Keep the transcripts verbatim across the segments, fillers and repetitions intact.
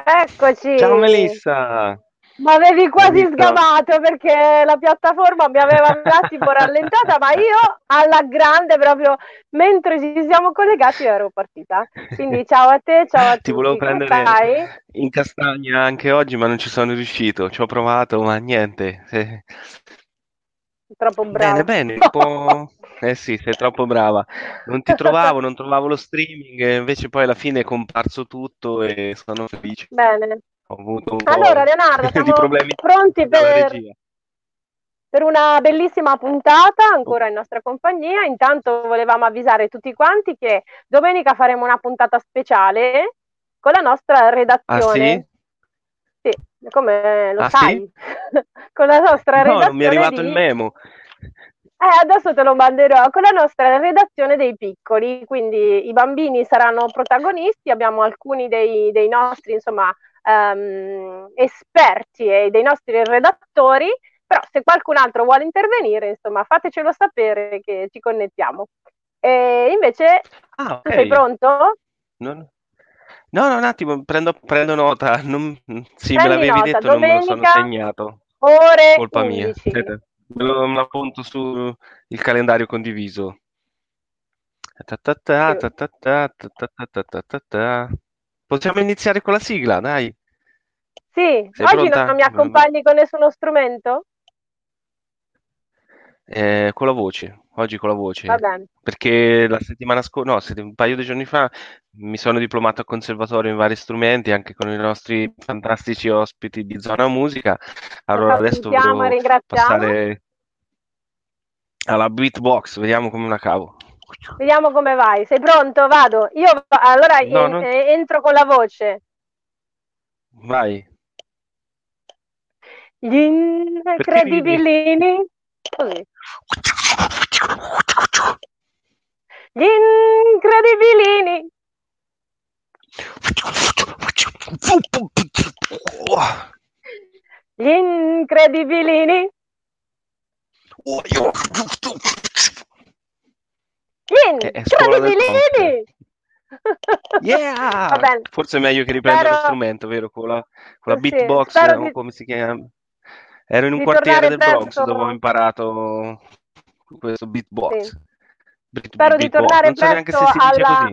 Eccoci. Ciao Melissa. Ma avevi quasi Melissa. sgamato perché la piattaforma mi aveva un attimo rallentata, ma io alla grande proprio mentre ci siamo collegati ero partita. Quindi ciao a te, ciao a Ti volevo tutti. Come prendere stai? in castagna anche oggi, ma non ci sono riuscito. Ci ho provato, ma niente. Eh, Troppo Bene, bravo. bene, un po'. Eh sì, sei troppo brava. Non ti trovavo, non trovavo lo streaming, e invece poi alla fine è comparso tutto e sono felice. Bene. Ho avuto un Allora, po' Leonardo, di siamo problemi pronti dalla per, regia. per una bellissima puntata Oh, ancora in nostra compagnia. Intanto volevamo avvisare tutti quanti che domenica faremo una puntata speciale con la nostra Ah sì? redazione. Sì, come lo Ah sì? sai, con la nostra No, non mi è redazione arrivato il di... memo. Eh, adesso te lo manderò con la nostra redazione dei piccoli, quindi i bambini saranno protagonisti, abbiamo alcuni dei, dei nostri, insomma, ehm, esperti e dei nostri redattori, però se qualcun altro vuole intervenire, insomma, fatecelo sapere che ci connettiamo. E invece, Ah, tu sei ok. pronto? Non- No, no, un attimo, prendo, prendo nota. Non- Sì, me Prendi l'avevi nota, detto, non me lo sono domenica segnato. ore Colpa mia. undici. Aspetta, me lo, me lo appunto sul calendario condiviso. Ta ta ta, ta ta ta, ta ta ta ta ta ta ta. Possiamo iniziare con la sigla, dai. Sì, Sei oggi non pronta? mi accompagni con nessuno strumento? Eh, con la voce, oggi con la Va voce, bene. perché la settimana scorsa, no, sett- un paio di giorni fa mi sono diplomato a conservatorio in vari strumenti, anche con i nostri fantastici ospiti di Zona Musica. Lo Allora adesso salutiamo e volevo ringraziamo. passare alla beatbox, vediamo come la cavo. Vediamo come vai. Sei pronto? Vado. Io allora No, en- non... eh, entro con la voce. Vai. Gli Perché ridi? incredibilini. Così. Gli incredibilini. Gli incredibilini. Gli È, è scuola del funk. incredibilini. Va Yeah! bene. Forse è meglio che riprenda lo Spero, strumento, vero? Con la, con la sì, beatbox, spero o di, come si chiama? Ero in un di quartiere tornare del Bronx presto. dove ho imparato questo Sì. beatbox. Beat- Spero di Beatbox. tornare Non so neanche presto se si dice alla, così.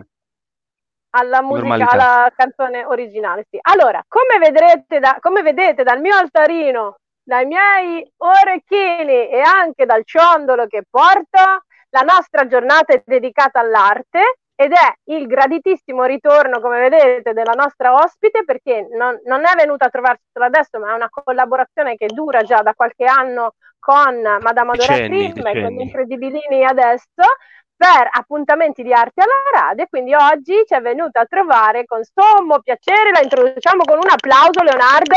alla musica, Normalità. alla canzone originale. Sì. Allora, come vedrete, da, come vedete dal mio altarino, dai miei orecchini e anche dal ciondolo che porto, la nostra giornata è dedicata all'arte ed è il graditissimo ritorno, come vedete, della nostra ospite, perché non, non è venuta a trovarci solo adesso, ma è una collaborazione che dura già da qualche anno con Madame Adora Decenni, prima e con gli decenni. Incredibilini adesso, per appuntamenti di arte alla radio, e quindi oggi ci è venuta a trovare con sommo piacere. La introduciamo con un applauso, Leonardo.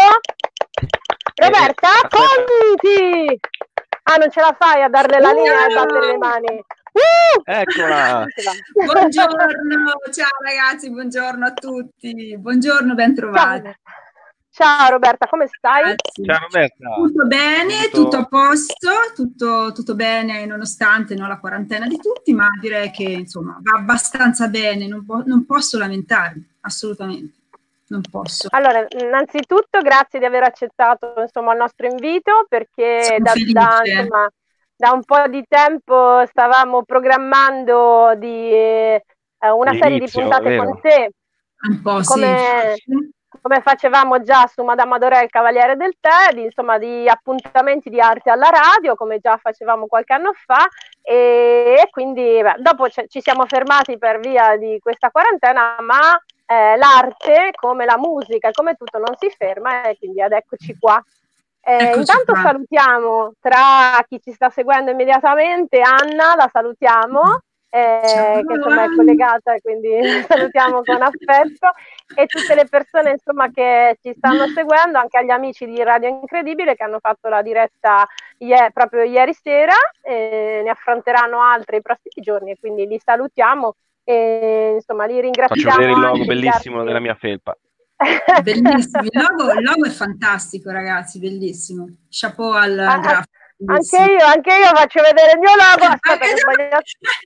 Eh, eh, Roberta aspetta. Conti. Ah, non ce la fai a darle la linea e battere le mani. Uh! Eccola! Buongiorno, ciao ragazzi, buongiorno a tutti, buongiorno, ben Ciao trovati. Roberta. Ciao Roberta, come stai? Grazie. Ciao Roberta! Tutto bene, Subito... tutto a posto, tutto, tutto bene nonostante no, la quarantena di tutti, ma direi che insomma va abbastanza bene, non, po- non posso lamentarmi, assolutamente, non posso. Allora, innanzitutto grazie di aver accettato insomma, il nostro invito, perché Sono da, da, felice. insomma, da un po' di tempo stavamo programmando di, eh, una serie di L'inizio, puntate vero? con te, Un po' come, sì. come facevamo già su Madame Adoré il Cavaliere del Tè, di, insomma di appuntamenti di arte alla radio, come già facevamo qualche anno fa, e, e quindi beh, dopo c- ci siamo fermati per via di questa quarantena, ma eh, l'arte, come la musica, come tutto, non si ferma, e quindi ad eccoci qua. Eh, Eccoci intanto qua. salutiamo, tra chi ci sta seguendo immediatamente, Anna, la salutiamo, eh, che insomma è collegata, quindi salutiamo con affetto, e tutte le persone insomma che ci stanno seguendo, anche agli amici di Radio Incredibile che hanno fatto la diretta ie- proprio ieri sera, e ne affronteranno altre i prossimi giorni, e quindi li salutiamo e insomma li Faccio ringraziamo vedere il logo anche di bellissimo darci... della mia felpa. Bellissimo, il logo, il logo è fantastico ragazzi, bellissimo, chapeau al Ah, grafico. anche Bellissimo. io, anche io faccio vedere il mio logo. Aspetta che ho sbagliato.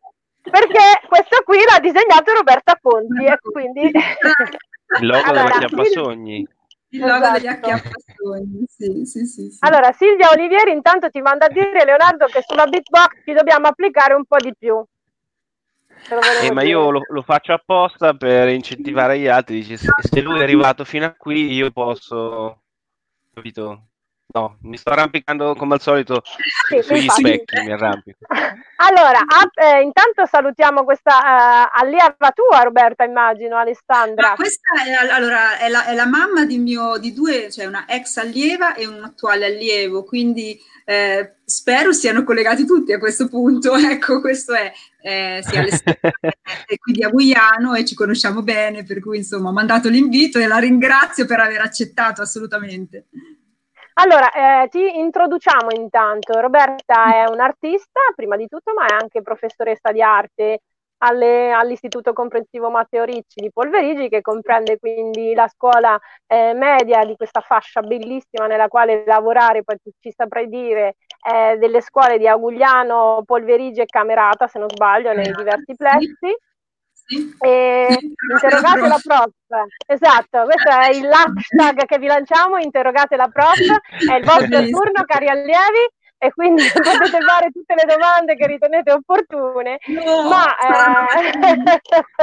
Perché questo qui l'ha disegnato Roberta Conti, e quindi Il logo allora, della Chiappasogni. Il logo degli Esatto. acchiappastoni, sì, sì, sì, sì. Allora, Silvia Olivieri intanto ti manda a dire, Leonardo, che sulla beatbox ci dobbiamo applicare un po' di più. Te lo Eh, volevo ma dire. io lo, lo faccio apposta per incentivare gli altri. Dice, se, se lui è arrivato fino a qui, io posso, capito? No, mi sto arrampicando come al solito Sì, sugli infatti. specchi, mi arrampico. Allora, ah, eh, intanto salutiamo questa eh, allieva tua, Roberta, immagino, Alessandra. Ma questa è, allora, è, la, è la mamma di, mio, di due, cioè una ex allieva e un attuale allievo, quindi eh, spero siano collegati tutti a questo punto. Ecco, questo è, eh, sì, Alessandra è qui di Aguiano e ci conosciamo bene, per cui insomma ho mandato l'invito e la ringrazio per aver accettato assolutamente. Allora, eh, ti introduciamo intanto. Roberta è un'artista, prima di tutto, ma è anche professoressa di arte alle, all'Istituto Comprensivo Matteo Ricci di Polverigi, che comprende quindi la scuola eh, media di questa fascia bellissima nella quale lavorare, poi ci saprai dire, eh, delle scuole di Agugliano, Polverigi e Camerata, se non sbaglio, nei diversi plessi. Sì. E interrogate la prof. Esatto, questo è il hashtag che vi lanciamo, interrogate la prof, è il vostro turno, cari allievi, e quindi potete fare tutte le domande che ritenete opportune, No, ma eh,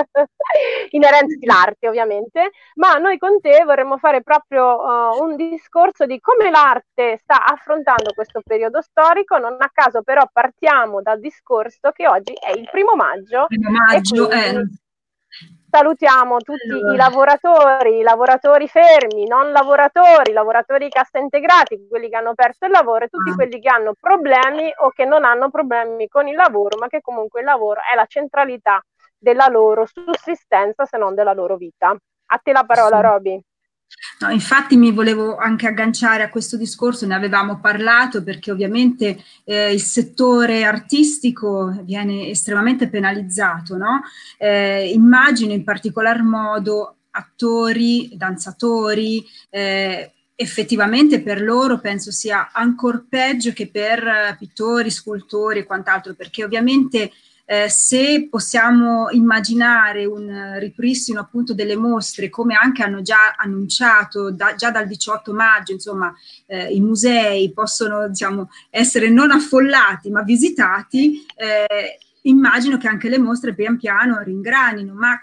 inerenti all'arte ovviamente, ma noi con te vorremmo fare proprio uh, un discorso di come l'arte sta affrontando questo periodo storico. Non a caso però partiamo dal discorso che oggi è il primo maggio, primo maggio, e quindi eh. salutiamo tutti Allora. i lavoratori, i lavoratori fermi, non lavoratori, i lavoratori cassa integrati, quelli che hanno perso il lavoro e tutti Ah. quelli che hanno problemi o che non hanno problemi con il lavoro, ma che comunque il lavoro è la centralità della loro sussistenza, se non della loro vita. A te la parola, Sì. Roby. No, infatti mi volevo anche agganciare a questo discorso, ne avevamo parlato, perché ovviamente eh, il settore artistico viene estremamente penalizzato, no? Eh, immagino in particolar modo attori, danzatori, eh, effettivamente per loro penso sia ancor peggio che per eh, pittori, scultori e quant'altro, perché ovviamente Eh, se possiamo immaginare un ripristino appunto delle mostre, come anche hanno già annunciato da, già dal diciotto maggio, insomma, eh, i musei possono, diciamo, essere non affollati ma visitati, eh, immagino che anche le mostre pian piano ringranino, ma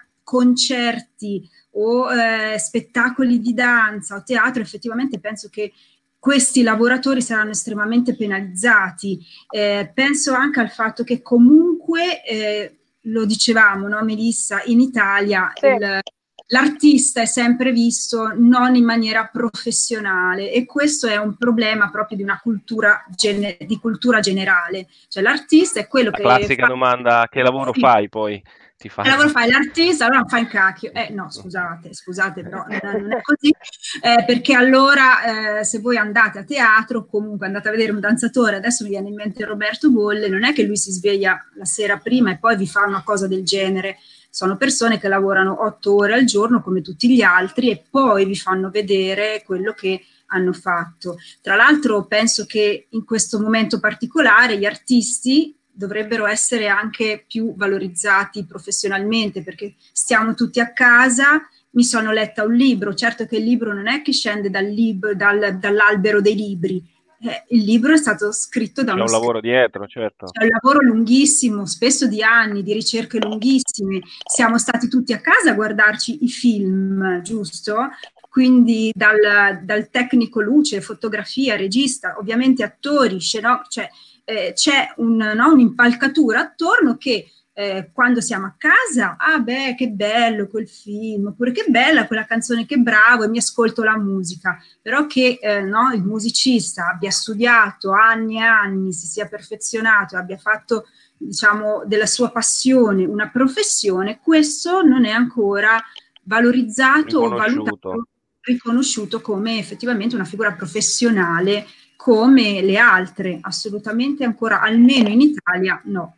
concerti o eh, spettacoli di danza o teatro, effettivamente penso che questi lavoratori saranno estremamente penalizzati. Eh, penso anche al fatto che comunque, eh, lo dicevamo, no, Melissa, in Italia Sì. il, l'artista è sempre visto non in maniera professionale, e questo è un problema proprio di una cultura, gene, di cultura generale. Cioè l'artista è quello La che classica fa... domanda: che lavoro sì. fai poi? Ti fa... Che lavoro fai? L'artista? Allora fa il cacchio. Eh no, scusate, scusate, però non è così, eh, perché allora eh, se voi andate a teatro, comunque andate a vedere un danzatore, adesso mi viene in mente Roberto Bolle, non è che lui si sveglia la sera prima e poi vi fa una cosa del genere. Sono persone che lavorano otto ore al giorno come tutti gli altri e poi vi fanno vedere quello che hanno fatto. Tra l'altro penso che in questo momento particolare gli artisti dovrebbero essere anche più valorizzati professionalmente, perché stiamo tutti a casa. Mi sono letta un libro, certo che il libro non è che scende dal lib- dal, dall'albero dei libri, eh, il libro è stato scritto da C'è uno un lavoro scrittore. dietro, certo. C'è un lavoro lunghissimo, spesso di anni, di ricerche lunghissime. Siamo stati tutti a casa a guardarci i film, giusto? Quindi dal, dal tecnico luce, fotografia, regista, ovviamente attori, sceno- cioè eh, c'è un, no, un'impalcatura attorno che eh, quando siamo a casa, ah beh, che bello quel film, oppure che bella quella canzone, che bravo, e mi ascolto la musica. Però che eh, no, il musicista abbia studiato anni e anni, si sia perfezionato, abbia fatto, diciamo, della sua passione una professione, questo non è ancora valorizzato o valutato, riconosciuto come effettivamente una figura professionale come le altre. Assolutamente ancora, almeno in Italia, no.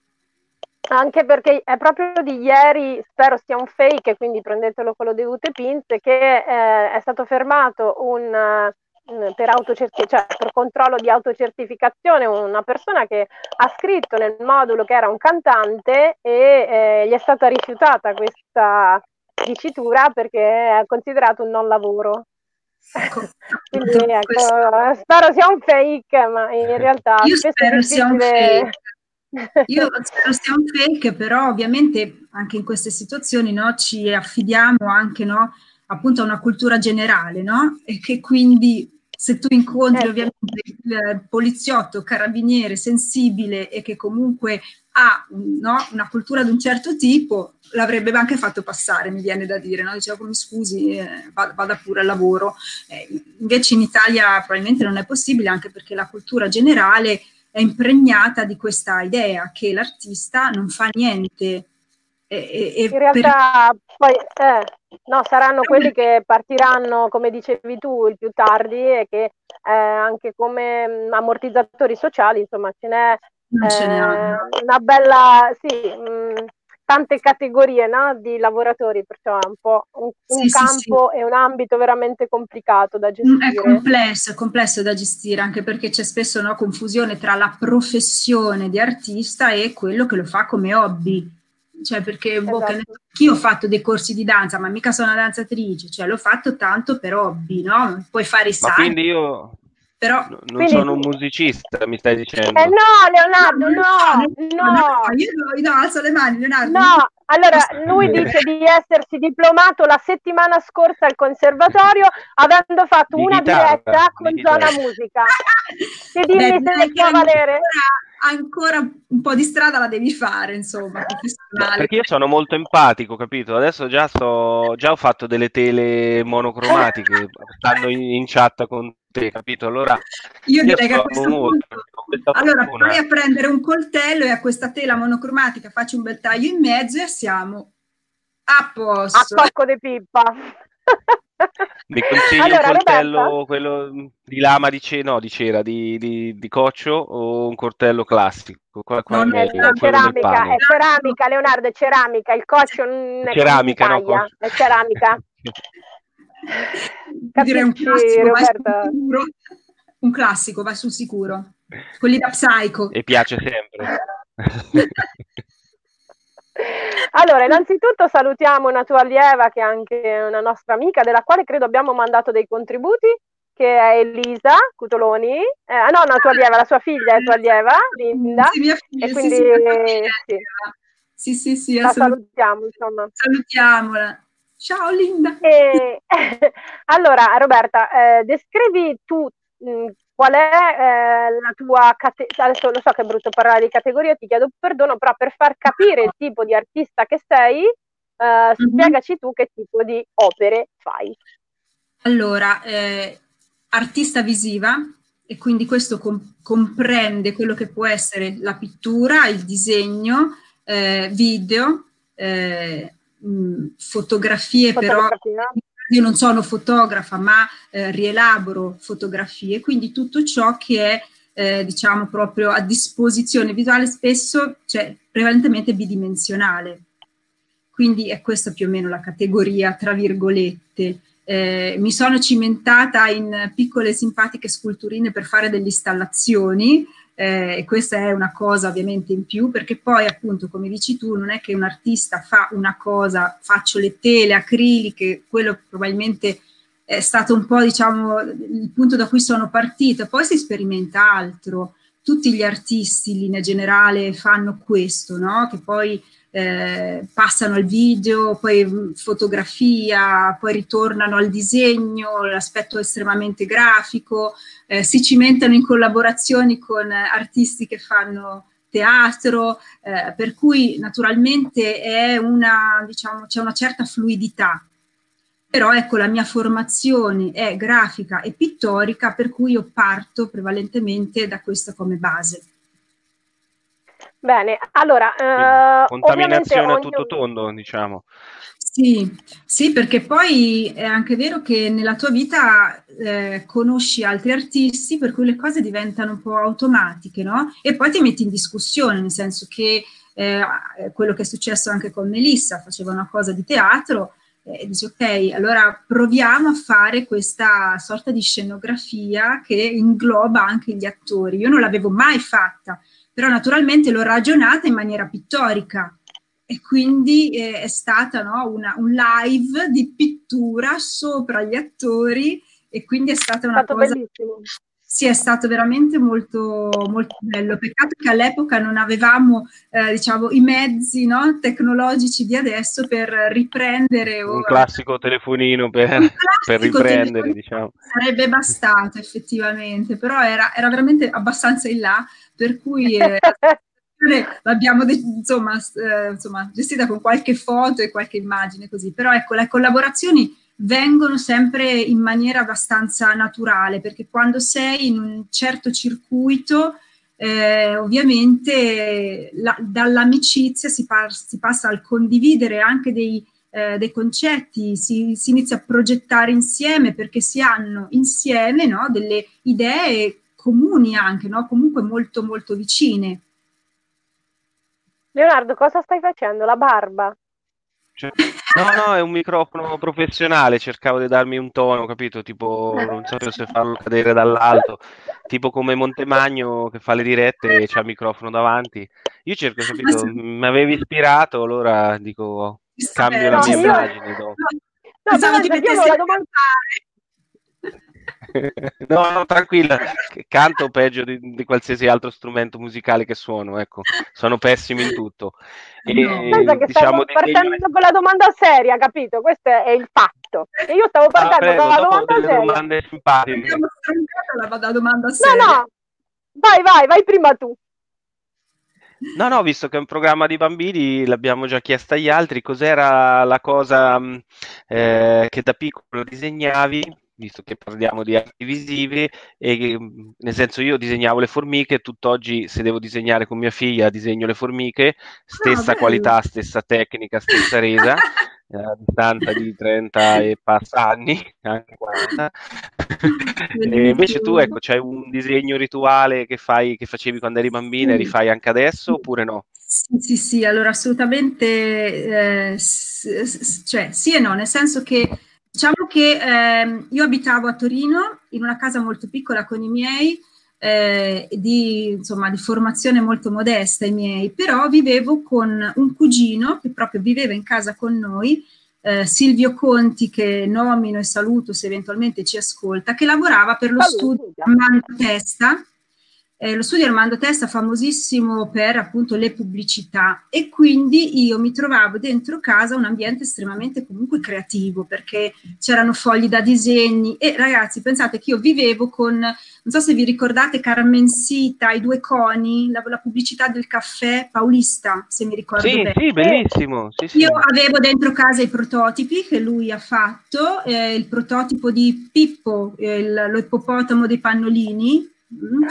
Anche perché è proprio di ieri, spero sia un fake, quindi prendetelo con le dovute pinze, che eh, è stato fermato un, uh, per, autocerti- cioè, per controllo di autocertificazione una persona che ha scritto nel modulo che era un cantante e eh, gli è stata rifiutata questa dicitura perché è considerato un non lavoro. Ecco, Quindi ecco, questo... spero sia un fake, ma in realtà Io spesso spero è sia un difficile. fake. Io spero sia un fake, però ovviamente anche in queste situazioni, no, ci affidiamo anche, no, appunto a una cultura generale, no? E che quindi se tu incontri Eh sì. ovviamente il poliziotto, carabiniere sensibile e che comunque ha, no, una cultura di un certo tipo, l'avrebbe anche fatto passare, mi viene da dire, no? Diceva, mi scusi, eh, vada pure al lavoro. Eh, invece in Italia probabilmente non è possibile, anche perché la cultura generale è impregnata di questa idea che l'artista non fa niente. E, e, in realtà per... poi eh, no, saranno quelli che partiranno, come dicevi tu, il più tardi, e che eh, anche come mh, ammortizzatori sociali, insomma, ce n'è, ce n'è eh, una bella, sì, mh, tante categorie, no, di lavoratori, perciò è un po' un, un sì, campo sì, sì. e un ambito veramente complicato da gestire. È complesso, è complesso da gestire, anche perché c'è spesso, no, confusione tra la professione di artista e quello che lo fa come hobby. Cioè, perché boh, che ne Esatto. so, io ho fatto dei corsi di danza, ma mica sono una danzatrice, cioè l'ho fatto tanto per hobby, no? Puoi fare i Ma saggi, quindi io però... n- non Quindi sono un musicista, mi stai eh dicendo? no, Leonardo, No, no, no, no, no, io no, no, alzo le mani, Leonardo. no. Allora, lui dice di essersi diplomato la settimana scorsa al conservatorio, avendo fatto Di una chitarra, diretta di con chitarra. Zona Musica. E Beh, dimmi direi se che può valere. ancora, ancora un po' di strada la devi fare, insomma, No, professionale. perché io sono molto empatico, capito? Adesso già sto, già ho fatto delle tele monocromatiche, stando in, in chat con te, capito? Allora Io io direi che a sono questo molto, punto, ho questa allora, vai fortuna. a prendere un coltello e a questa tela monocromatica faccio un bel taglio in mezzo e siamo a A posto. cocco de pippa. Mi consigli un Allora, Roberta? coltello, quello di lama di cera, no, di cera, di, di, di coccio o un coltello classico? Qual, qual Non è è È, è meglio? Quello del ceramica, è pane. ceramica, Leonardo, è ceramica. Il coccio non è così in Ceramica, no, taglia, coccio. è ceramica. Direi un Capisci, classico, vai sul Roberta? sicuro. Un classico, vai sul sicuro. Quelli da Psycho. E piace sempre. Allora, innanzitutto salutiamo una tua allieva che è anche una nostra amica, della quale credo abbiamo mandato dei contributi, che è Elisa Cutoloni. Eh, no, una tua allieva, la sua figlia è tua allieva, Linda. Sì, mia figlia, E sì, quindi sì, mia figlia, sì, sì, sì, sì, la assolutamente. salutiamo, insomma. Salutiamola. Ciao Linda. E, allora, Roberta, eh, descrivi tu mh, qual è eh, la tua categoria. Adesso lo so che è brutto parlare di categoria, ti chiedo perdono, però per far capire il tipo di artista che sei, eh, Mhm. spiegaci tu che tipo di opere fai. Allora, eh, artista visiva, e quindi questo com- comprende quello che può essere la pittura, il disegno, eh, video, eh, mh, fotografie, però Fotografia. io non sono fotografa, ma eh, rielaboro fotografie, quindi tutto ciò che è eh, diciamo proprio a disposizione visuale, spesso, cioè prevalentemente bidimensionale. Quindi è questa più o meno la categoria, tra virgolette. Eh, mi sono cimentata in piccole simpatiche sculturine per fare delle installazioni, eh, e questa è una cosa ovviamente in più, perché poi appunto, come dici tu, non è che un artista fa una cosa, faccio le tele acriliche, quello probabilmente è stato un po', diciamo, il punto da cui sono partita, poi si sperimenta altro. Tutti gli artisti in linea generale fanno questo, no? Che poi eh, passano al video, poi fotografia, poi ritornano al disegno, l'aspetto estremamente grafico, eh, si cimentano in collaborazioni con artisti che fanno teatro, eh, per cui naturalmente è una, diciamo, c'è una certa fluidità. Però ecco, la mia formazione è grafica e pittorica, per cui io parto prevalentemente da questa come base. Bene, allora, Quindi, eh, ovviamente contaminazione a tutto ognuno... tondo, diciamo. Sì, sì, perché poi è anche vero che nella tua vita eh, conosci altri artisti, per cui le cose diventano un po' automatiche, no? E poi ti metti in discussione, nel senso che eh, quello che è successo anche con Melissa, faceva una cosa di teatro e dici ok, allora proviamo a fare questa sorta di scenografia che ingloba anche gli attori. Io non l'avevo mai fatta, però naturalmente l'ho ragionata in maniera pittorica. E quindi eh, è stata, no, una, un live di pittura sopra gli attori e quindi è stata È una stato cosa... bellissimo. Sì, è stato veramente molto, molto bello. Peccato che all'epoca non avevamo, eh, diciamo, i mezzi, no, tecnologici di adesso per riprendere o Un classico telefonino per, un per classico riprendere, telefonino diciamo. sarebbe bastato effettivamente, però era, era veramente abbastanza in là, per cui eh, l'abbiamo insomma, eh, insomma, gestita con qualche foto e qualche immagine così. Però ecco, le collaborazioni vengono sempre in maniera abbastanza naturale, perché quando sei in un certo circuito, eh, ovviamente la, dall'amicizia si, par- si passa al condividere anche dei, eh, dei concetti, si, si inizia a progettare insieme perché si hanno insieme, no, delle idee comuni anche, no, comunque molto molto vicine. Leonardo, cosa stai facendo? La barba? Cioè, no, no, è un microfono professionale, cercavo di darmi un tono, capito? Tipo, non sapevo se farlo cadere dall'alto, tipo come Montemagno che fa le dirette e c'ha il microfono davanti. Io cerco, capito? Mi avevi ispirato, allora dico, cambio la No, mia io... immagine dopo. No, Pensavo ti pensa che io mettessi avevo a la domanda... No, no, tranquilla, canto peggio di, di qualsiasi altro strumento musicale che suono, ecco, sono pessimo in tutto. No. Pensa E che diciamo stavo disegno partendo con la domanda seria, capito? Questo è il fatto. E io stavo Ah, partendo con prego, la dopo domanda delle seria. domande simpatiche. Abbiamo stroncato la, la domanda No, seria. no, vai, vai, vai prima tu. No, no, visto che è un programma di bambini, l'abbiamo già chiesto agli altri, cos'era la cosa mh, eh, che da piccolo disegnavi, visto che parliamo di arti visivi, e che, mh, nel senso io disegnavo le formiche, tutt'oggi se devo disegnare con mia figlia disegno le formiche, Ah, stessa bello. qualità, stessa tecnica, stessa resa, eh, a distanza di trenta e passa anni, anche quaranta. E invece tu, Bellissimo. ecco, c'hai un disegno rituale che fai, che facevi quando eri bambina e Sì. rifai anche adesso oppure no? Sì, sì, sì, allora assolutamente, eh, s- s- cioè sì e no, nel senso che diciamo che ehm, io abitavo a Torino in una casa molto piccola con i miei, eh, di, insomma, di formazione molto modesta i miei, però vivevo con un cugino che proprio viveva in casa con noi, eh, Silvio Conti, che nomino e saluto se eventualmente ci ascolta, che lavorava per lo studio Saluti. Armando Testa. Eh, lo studio Armando Testa famosissimo per appunto le pubblicità, e quindi io mi trovavo dentro casa un ambiente estremamente comunque creativo, perché c'erano fogli da disegni e ragazzi pensate che io vivevo con, non so se vi ricordate Carmencita, i due coni, la, la pubblicità del caffè Paulista, se mi ricordo Sì, bene. sì, bellissimo. Sì, sì. Io avevo dentro casa i prototipi che lui ha fatto, eh, il prototipo di Pippo, eh, il, lo ippopotamo dei pannolini. Mm.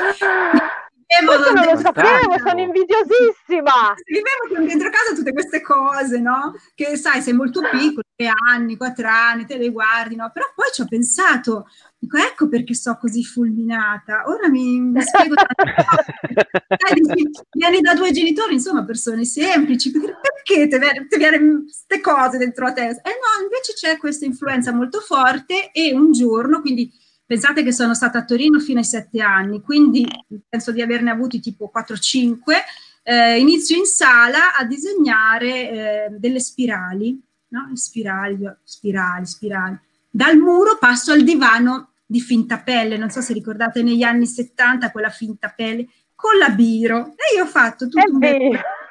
Questo non lo sapevo, Fantastico. sono invidiosissima. Vivevo con dentro casa tutte queste cose, no? Che sai, sei molto piccolo, tre anni, quattro anni, te le guardi, no? Però poi ci ho pensato, dico, ecco perché so così fulminata. Ora mi, mi spiego tante cose. Sai, dici, vieni da due genitori, insomma, persone semplici, perché ti viene queste cose dentro la testa? E no, invece c'è questa influenza molto forte e un giorno, quindi pensate che sono stata a Torino fino ai sette anni, quindi penso di averne avuti tipo quattro cinque, eh, inizio in sala a disegnare eh, delle spirali, no? Spirali, spirali, spirali. Dal muro passo al divano di finta pelle, non so se ricordate negli anni settanta quella finta pelle, con la biro, e io ho fatto tutto un bel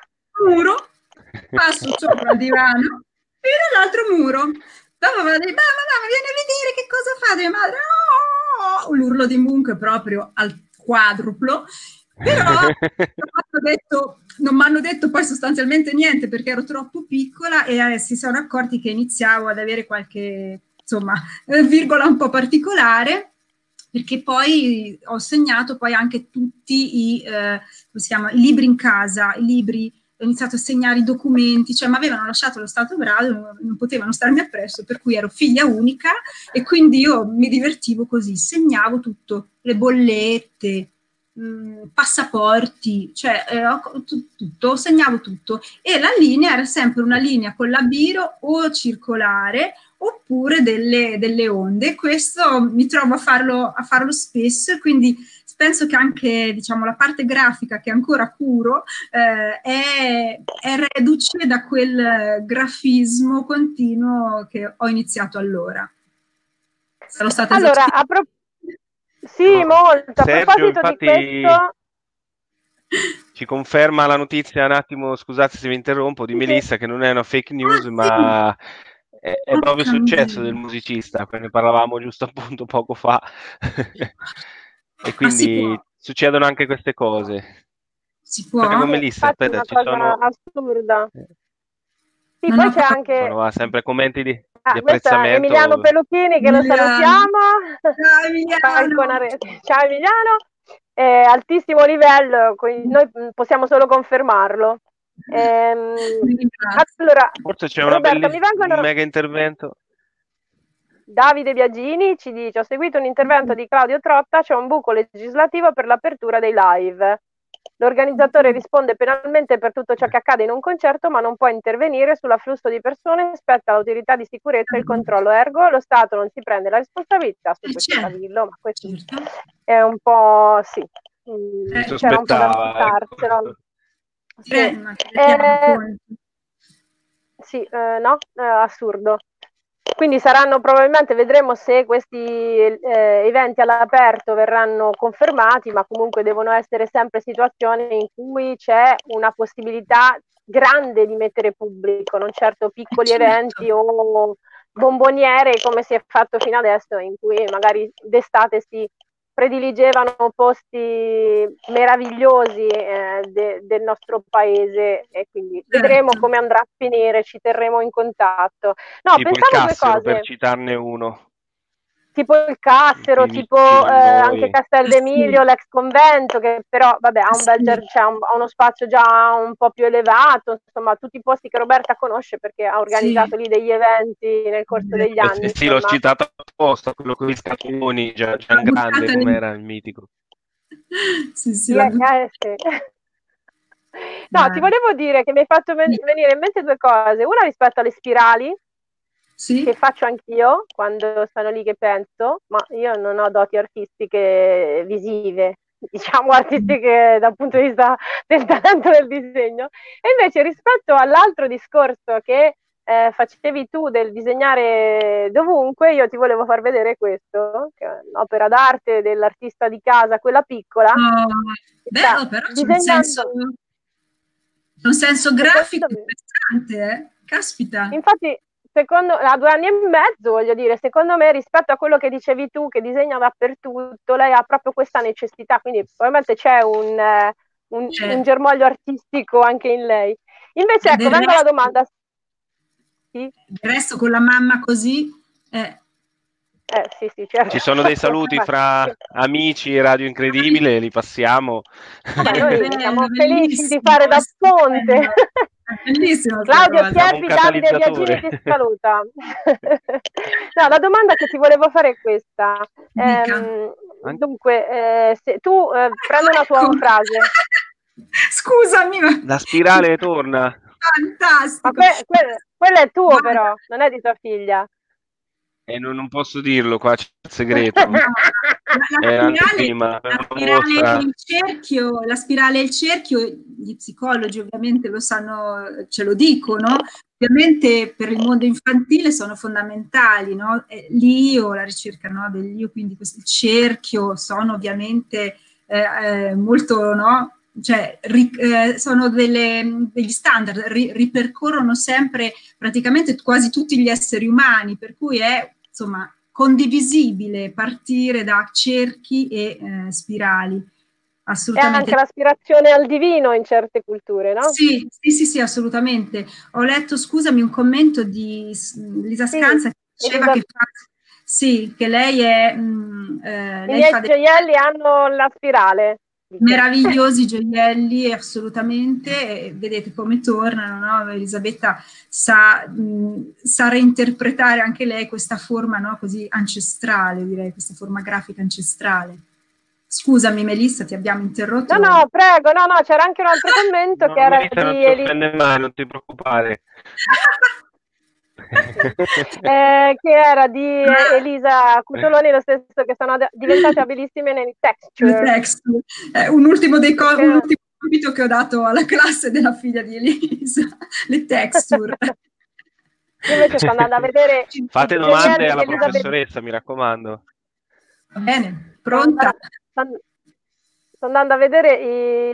muro, passo sopra il divano, fino all'altro muro. Dopo vado a dire, mamma, mamma, vieni a vedere che cosa fate, mia madre, oh! L'urlo di Munch è proprio al quadruplo, però non detto, non mi hanno detto poi sostanzialmente niente perché ero troppo piccola e eh, si sono accorti che iniziavo ad avere qualche, insomma, virgola un po' particolare, perché poi ho segnato poi anche tutti i, eh, come si chiama, i libri in casa, i libri, ho iniziato a segnare i documenti, cioè mi avevano lasciato lo stato brado, non potevano starmi appresso, per cui ero figlia unica e quindi io mi divertivo così, segnavo tutto, le bollette, mh, passaporti, cioè eh, tutto, segnavo tutto, e la linea era sempre una linea con la biro o circolare oppure delle, delle onde. Questo mi trovo a farlo, a farlo spesso, e quindi penso che anche diciamo, la parte grafica che ancora curo eh, è, è reduce da quel grafismo continuo che ho iniziato allora. Sono state allora, a pro- sì, No. molto. A Sergio, proposito infatti, di questo... ci conferma la notizia, un attimo, scusate se vi interrompo, di Sì, sì. Melissa, che non è una fake news, Ah, ma è, è Porca proprio successo miseria. del musicista, ne parlavamo giusto appunto poco fa. E Ma si quindi può? succedono anche queste cose. Si può? Prego Sì, Melissa, infatti è aspetta, una ci cosa sono, assurda. Sì, Non poi ho c'è capito. anche... sono ah, sempre commenti di, di Ah, questo è Emiliano apprezzamento. Peluchini, che lo Emiliano. salutiamo. Ciao Emiliano. Falcona Rete. Ciao Emiliano. Eh, altissimo livello, quindi noi mm, possiamo solo confermarlo. Ehm, Vi ringrazio. allora, Forse c'è una Roberta, mi belliss- un vengono... mega intervento. Davide Biagini ci dice: ho seguito un intervento di Claudio Trotta, c'è un buco legislativo per l'apertura dei live. L'organizzatore risponde penalmente per tutto ciò che accade in un concerto, ma non può intervenire sull'afflusso di persone, spetta all'autorità di sicurezza il controllo, ergo lo Stato non si prende la responsabilità su Eh, questo certo. cavillo, ma questo Certo. è un po' sì, mm, Eh, Si c'era un po' da sospettava, ecco. aspettarselo. Sì. Eh, ma ci rendiamo Eh, conto. sì, eh, no, eh, assurdo. Quindi saranno probabilmente, vedremo se questi eh, eventi all'aperto verranno confermati, ma comunque devono essere sempre situazioni in cui c'è una possibilità grande di mettere pubblico, non certo piccoli Certo. eventi o bomboniere come si è fatto fino adesso, in cui magari d'estate si prediligevano posti meravigliosi eh, de- del nostro paese, e quindi vedremo Certo. come andrà a finire, ci terremo in contatto. No, Tipo il pensavo due Cassero, per cose, citarne uno, tipo il Cassero, qui tipo vicino eh, a anche noi. Castel Eh d'Emilio, sì, l'ex convento, che però vabbè ha un bel eh ter- sì, cioè, un- ha uno spazio già un po' più elevato, insomma tutti i posti che Roberta conosce perché ha organizzato sì. lì degli eventi nel corso Eh, degli Eh, anni, sì, sì, l'ho insomma. citato apposta, quello con gli scatoloni, Gian, l'ho Gian Grande, buttata lì. com'era il mitico. Sì, sì, l'ho Yeah, buttata. eh, sì. No, ti Dai. volevo dire che mi hai fatto ven- venire in mente due cose. Una rispetto alle spirali, che Sì? faccio anch'io quando sono lì che penso, ma io non ho doti artistiche visive, diciamo artistiche dal punto di vista del talento del disegno. E invece rispetto all'altro discorso che eh, facevi tu del disegnare dovunque, io ti volevo far vedere questo, che è un'opera d'arte dell'artista di casa, quella piccola, Oh, che beh, sta oh, però c'è un senso, disegnando, c'è un senso grafico secondo me, interessante, eh? Caspita. infatti, secondo, a due anni e mezzo, voglio dire, secondo me rispetto a quello che dicevi tu, che disegna dappertutto, lei ha proprio questa necessità, quindi probabilmente c'è un, eh, un, Cioè, un germoglio artistico anche in lei. Invece, ecco, del vengo alla resto, domanda. Sì? del resto con la mamma così, eh, Eh, sì, sì, certo. Ci sono dei saluti fra amici e Radio Incredibile, li passiamo. Vabbè, che noi bello, siamo felici di bellissimo, fare è da ponte. stupendo. È bellissima sta Claudio cosa. Siamo un Sierpi, Davide Biagini catalizzatore. ti saluta. No, la domanda che ti volevo fare è questa. Dica. Ehm, dunque, eh, se tu eh, prendo Ecco, una tua ecco. frase. Scusami, ma... La spirale torna. Ma Fantastico. que- que- quello è tuo Guarda, però, non è di tua figlia. E non, non posso dirlo, qua c'è il segreto. no, la, È la spirale, un'anteprima, è la una spirale e mostra. il cerchio, la spirale e il cerchio, gli psicologi ovviamente lo sanno, ce lo dicono, ovviamente per il mondo infantile sono fondamentali, no? L'io, la ricerca, no, dell'io, quindi questo, il cerchio sono ovviamente eh, eh, molto, no? Cioè, ri, eh, sono delle, degli standard, ri, ripercorrono sempre praticamente quasi tutti gli esseri umani, per cui è insomma condivisibile partire da cerchi e eh, spirali. Assolutamente. È anche l'aspirazione al divino in certe culture, no? Sì, sì, sì, sì, assolutamente. Ho letto, scusami, un commento di Lisa Sì, Scanza che diceva Elisa... che fa, sì, che lei è mh, eh, I lei miei fa dei gioielli hanno la spirale. meravigliosi gioielli, assolutamente, e vedete come tornano, no? Elisabetta sa, mh, sa reinterpretare anche lei questa forma, no? Così ancestrale, direi, questa forma grafica ancestrale. Scusami Melissa, ti abbiamo interrotto. No, no, prego, no, no, c'era anche un altro commento No, che era Melissa non di ti Elisa. offende mai, non ti preoccupare. eh, che era di Elisa Cutoloni, lo stesso, che sono diventate abilissime nei texture. texture. Eh, un ultimo dei co- Perché... un ultimo compito che ho dato alla classe della figlia di Elisa, le texture. Io invece sto andando a vedere... Fate domande alla professoressa, mi raccomando. Va bene, pronta? Sto, sto andando a vedere i,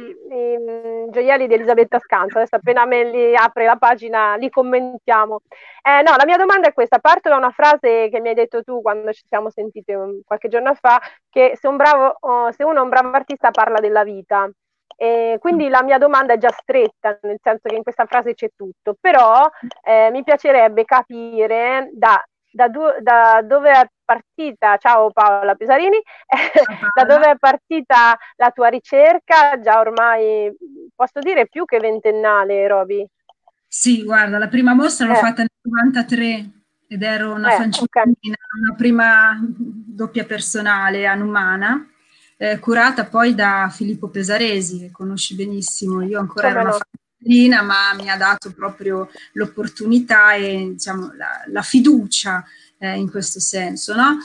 i gioielli di Elisabetta Scanza, adesso appena me li apre la pagina li commentiamo. Eh, no, la mia domanda è questa, parto da una frase che mi hai detto tu quando ci siamo sentite um, qualche giorno fa, che se, un bravo, oh, se uno è un bravo artista parla della vita. E quindi la mia domanda è già stretta, nel senso che in questa frase c'è tutto, però eh, mi piacerebbe capire da, da, du- da dove è partita, ciao Paola Pesarini, da dove è partita la tua ricerca, già ormai posso dire più che ventennale, Roby? Sì, guarda, la prima mostra l'ho Eh. fatta nel novantatré ed ero una Eh, fanciullina, okay. una prima doppia personale a Numana, eh, curata poi da Filippo Pesaresi, che conosci benissimo. Io ancora Come ero una no. fanciullina, ma mi ha dato proprio l'opportunità e diciamo, la, la fiducia eh, in questo senso, no?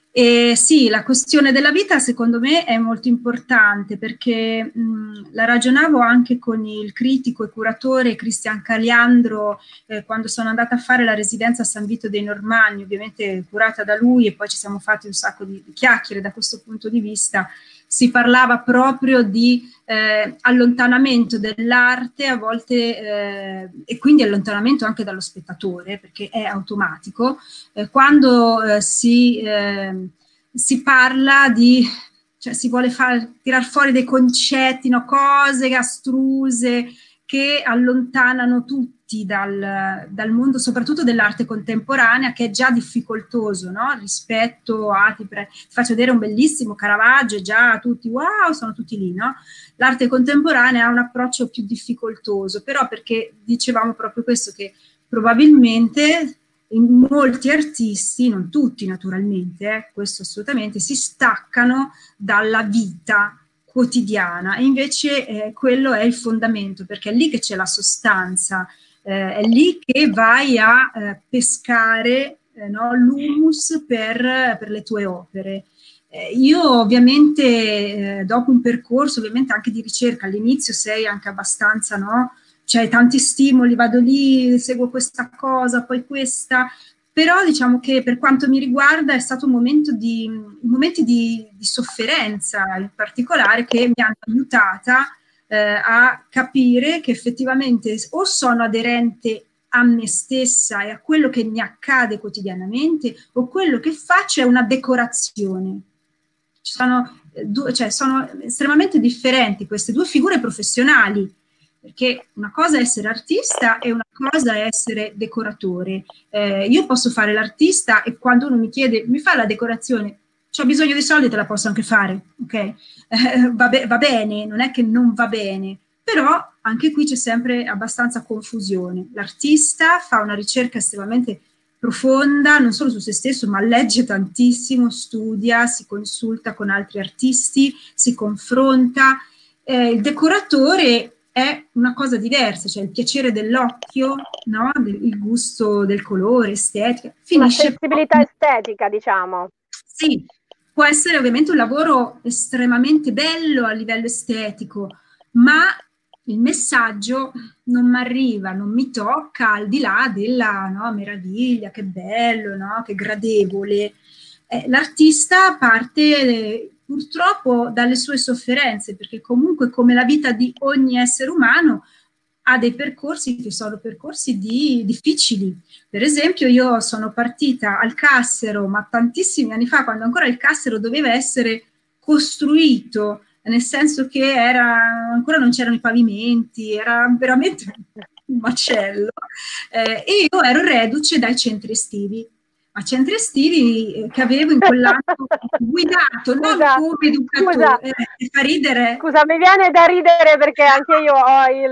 E sì, la questione della vita secondo me è molto importante perché mh, la ragionavo anche con il critico e curatore Cristian Caliandro eh, quando sono andata a fare la residenza a San Vito dei Normanni, ovviamente curata da lui, e poi ci siamo fatti un sacco di, di chiacchiere da questo punto di vista. Si parlava proprio di eh, allontanamento dell'arte a volte eh, e quindi allontanamento anche dallo spettatore perché è automatico eh, quando eh, si, eh, si parla di, cioè si vuole far tirar fuori dei concetti, no, cose astruse che allontanano tutti dal, dal mondo, soprattutto dell'arte contemporanea, che è già difficoltoso, no? Rispetto a, ti, pre- ti faccio vedere un bellissimo Caravaggio, già tutti, wow, sono tutti lì, no? L'arte contemporanea ha un approccio più difficoltoso, però perché dicevamo proprio questo, che probabilmente in molti artisti, non tutti naturalmente, eh, questo assolutamente, si staccano dalla vita quotidiana e invece eh, quello è il fondamento, perché è lì che c'è la sostanza, eh, è lì che vai a eh, pescare eh, no, l'humus per, per le tue opere. Eh, io ovviamente eh, dopo un percorso ovviamente anche di ricerca, all'inizio sei anche abbastanza, no? C'hai tanti stimoli, vado lì, seguo questa cosa, poi questa, però diciamo che per quanto mi riguarda è stato un momento di, momenti di, di sofferenza in particolare che mi hanno aiutata eh, a capire che effettivamente o sono aderente a me stessa e a quello che mi accade quotidianamente o quello che faccio è una decorazione. Ci sono, due, cioè sono estremamente differenti queste due figure professionali, perché una cosa è essere artista e una cosa è essere decoratore. Eh, io posso fare l'artista e quando uno mi chiede, mi fa la decorazione, ho bisogno di soldi, te la posso anche fare, ok? Eh, va, be- va bene, non è che non va bene, però anche qui c'è sempre abbastanza confusione. L'artista fa una ricerca estremamente profonda, non solo su se stesso, ma legge tantissimo, studia, si consulta con altri artisti, si confronta. Eh, il decoratore è una cosa diversa, cioè il piacere dell'occhio, no? Il gusto del colore, estetica. Finisce una sensibilità poi... estetica, diciamo. Sì, può essere ovviamente un lavoro estremamente bello a livello estetico, ma il messaggio non mi arriva, non mi tocca al di là della no, meraviglia, che bello, no, che gradevole. Eh, l'artista parte eh, purtroppo dalle sue sofferenze, perché comunque come la vita di ogni essere umano ha dei percorsi che sono percorsi di, difficili. Per esempio io sono partita al Cassero, ma tantissimi anni fa, quando ancora il Cassero doveva essere costruito, nel senso che era, ancora non c'erano i pavimenti, era veramente un macello, eh, e io ero reduce dai centri estivi, ma centri estivi che avevo in quell'anno guidato, scusa, non come educatore, eh, fa ridere. Scusa, mi viene da ridere perché anche io ho il,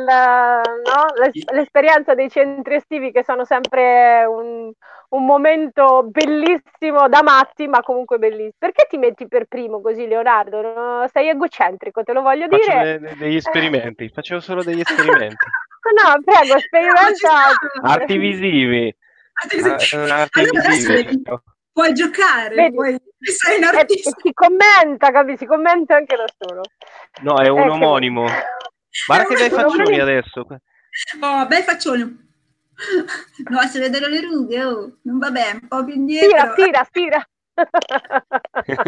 no, l'esperienza dei centri estivi che sono sempre un, un momento bellissimo da matti, ma comunque bellissimo. Perché ti metti per primo così, Leonardo? No, sei egocentrico, te lo voglio Faccio dire. de- degli esperimenti, facevo solo degli esperimenti. No, prego, sperimenta. Arti visivi. Arti allora visivi. Puoi giocare, Vedi, puoi... sei un e, artista. e si commenta, capi? Si commenta anche da solo. No, è un eh, omonimo. Guarda che bei faccioni adesso. Oh, bei faccioni. No, si vedono le rughe, oh. Non vabbè, un po' più indietro. Stira, stira, stira.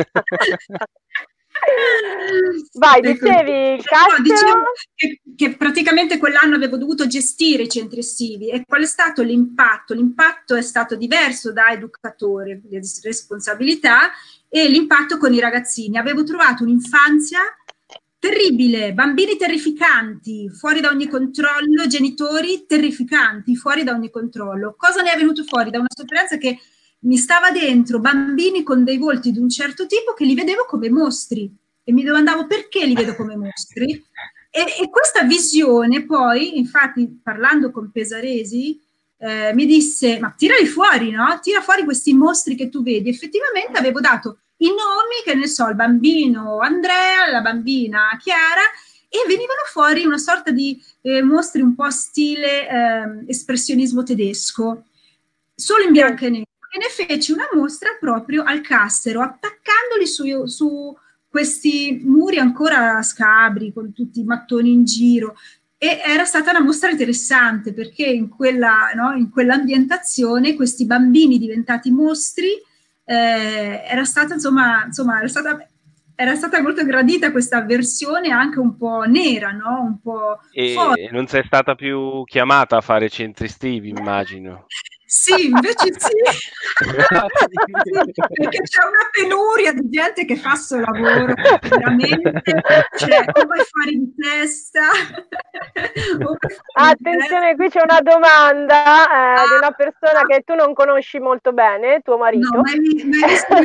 Vai, dicevi il no, dicevo Castro? che, che praticamente quell'anno avevo dovuto gestire i centri estivi. E qual è stato l'impatto? L'impatto è stato diverso da educatore, le responsabilità, e l'impatto con i ragazzini. Avevo trovato un'infanzia terribile, bambini terrificanti, fuori da ogni controllo, genitori terrificanti, fuori da ogni controllo. Cosa ne è venuto fuori? Da una sofferenza che mi stava dentro, bambini con dei volti di un certo tipo che li vedevo come mostri e mi domandavo perché li vedo come mostri. E, e questa visione poi, infatti, parlando con Pesaresi, eh, mi disse, ma tirali fuori, no? Tira fuori questi mostri che tu vedi. Effettivamente avevo dato i nomi, che ne so, il bambino Andrea, la bambina Chiara, e venivano fuori una sorta di eh, mostri un po' stile eh, espressionismo tedesco, solo in bianco e nero. E ne feci una mostra proprio al Castero, attaccandoli su, su questi muri ancora scabri, con tutti i mattoni in giro. E era stata una mostra interessante, perché in quella, no, in quell'ambientazione questi bambini diventati mostri, eh, era stata insomma, insomma era stata, era stata molto gradita questa versione anche un po' nera, no? Un po' E forte. non sei stata più chiamata a fare centri estivi, immagino. Sì, invece sì. Sì, perché c'è una penuria di gente che fa sto lavoro, veramente, cioè, o vai fuori di testa, o vai fuori Attenzione, di qui testa. c'è una domanda eh, Ah, di una persona ah, che tu non conosci molto bene, tuo no, marito. mai, mai visto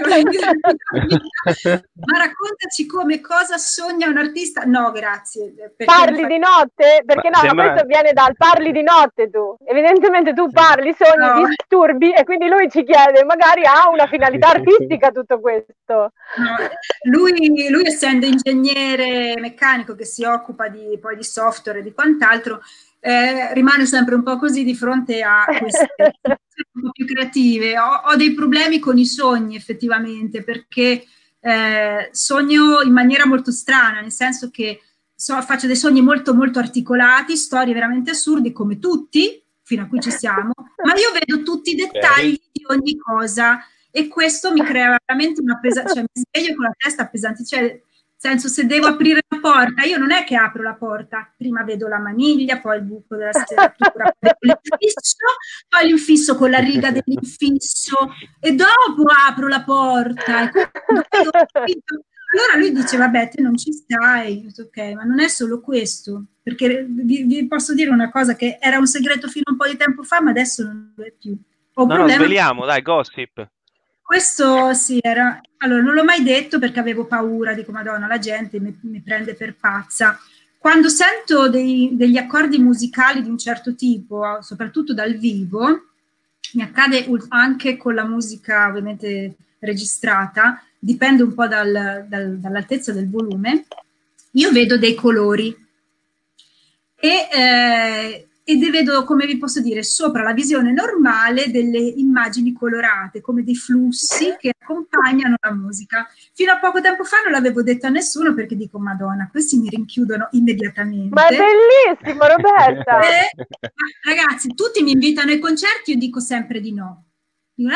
ma raccontaci come, cosa sogna un artista? No, grazie. Perché Parli fa... di notte? Perché Ma no, sembra... questo viene dal parli di notte tu. Evidentemente tu parli, sogni, No. disturbi e quindi lui ci chiede, magari ha una finalità artistica tutto questo. No, lui, lui essendo ingegnere meccanico che si occupa di, poi di software e di quant'altro, eh, rimane sempre un po' così di fronte a queste un po' più creative. Ho, ho dei problemi con i sogni effettivamente, perché eh, sogno in maniera molto strana, nel senso che so, faccio dei sogni molto molto articolati, storie veramente assurde come tutti, fino a qui ci siamo, ma io vedo tutti i dettagli di ogni cosa. E questo mi crea veramente una pesantezza, cioè mi sveglio con la testa pesante, cioè nel senso, se devo aprire la porta, io non è che apro la porta, prima vedo la maniglia, poi il buco della serratura, poi l'infisso, poi l'infisso con la riga dell'infisso e dopo apro la porta e vedo, allora lui dice vabbè te non ci stai, ok, ma non è solo questo, perché vi, vi posso dire una cosa che era un segreto fino a un po' di tempo fa, ma adesso non lo è più. Ho un No, no, problema. sveliamo, dai, gossip. Questo sì, era... Allora, non l'ho mai detto perché avevo paura, dico, Madonna, la gente mi, mi prende per pazza. Quando sento dei, degli accordi musicali di un certo tipo, soprattutto dal vivo, mi accade anche con la musica ovviamente registrata, dipende un po' dal, dal, dall'altezza del volume, io vedo dei colori e, eh, ed vedo, come vi posso dire, sopra la visione normale delle immagini colorate, come dei flussi che accompagnano la musica. Fino a poco tempo fa non l'avevo detto a nessuno perché dico, Madonna, questi mi rinchiudono immediatamente. Ma è bellissimo, Roberta! E, ragazzi, tutti mi invitano ai concerti, io dico sempre di no. Dico, no,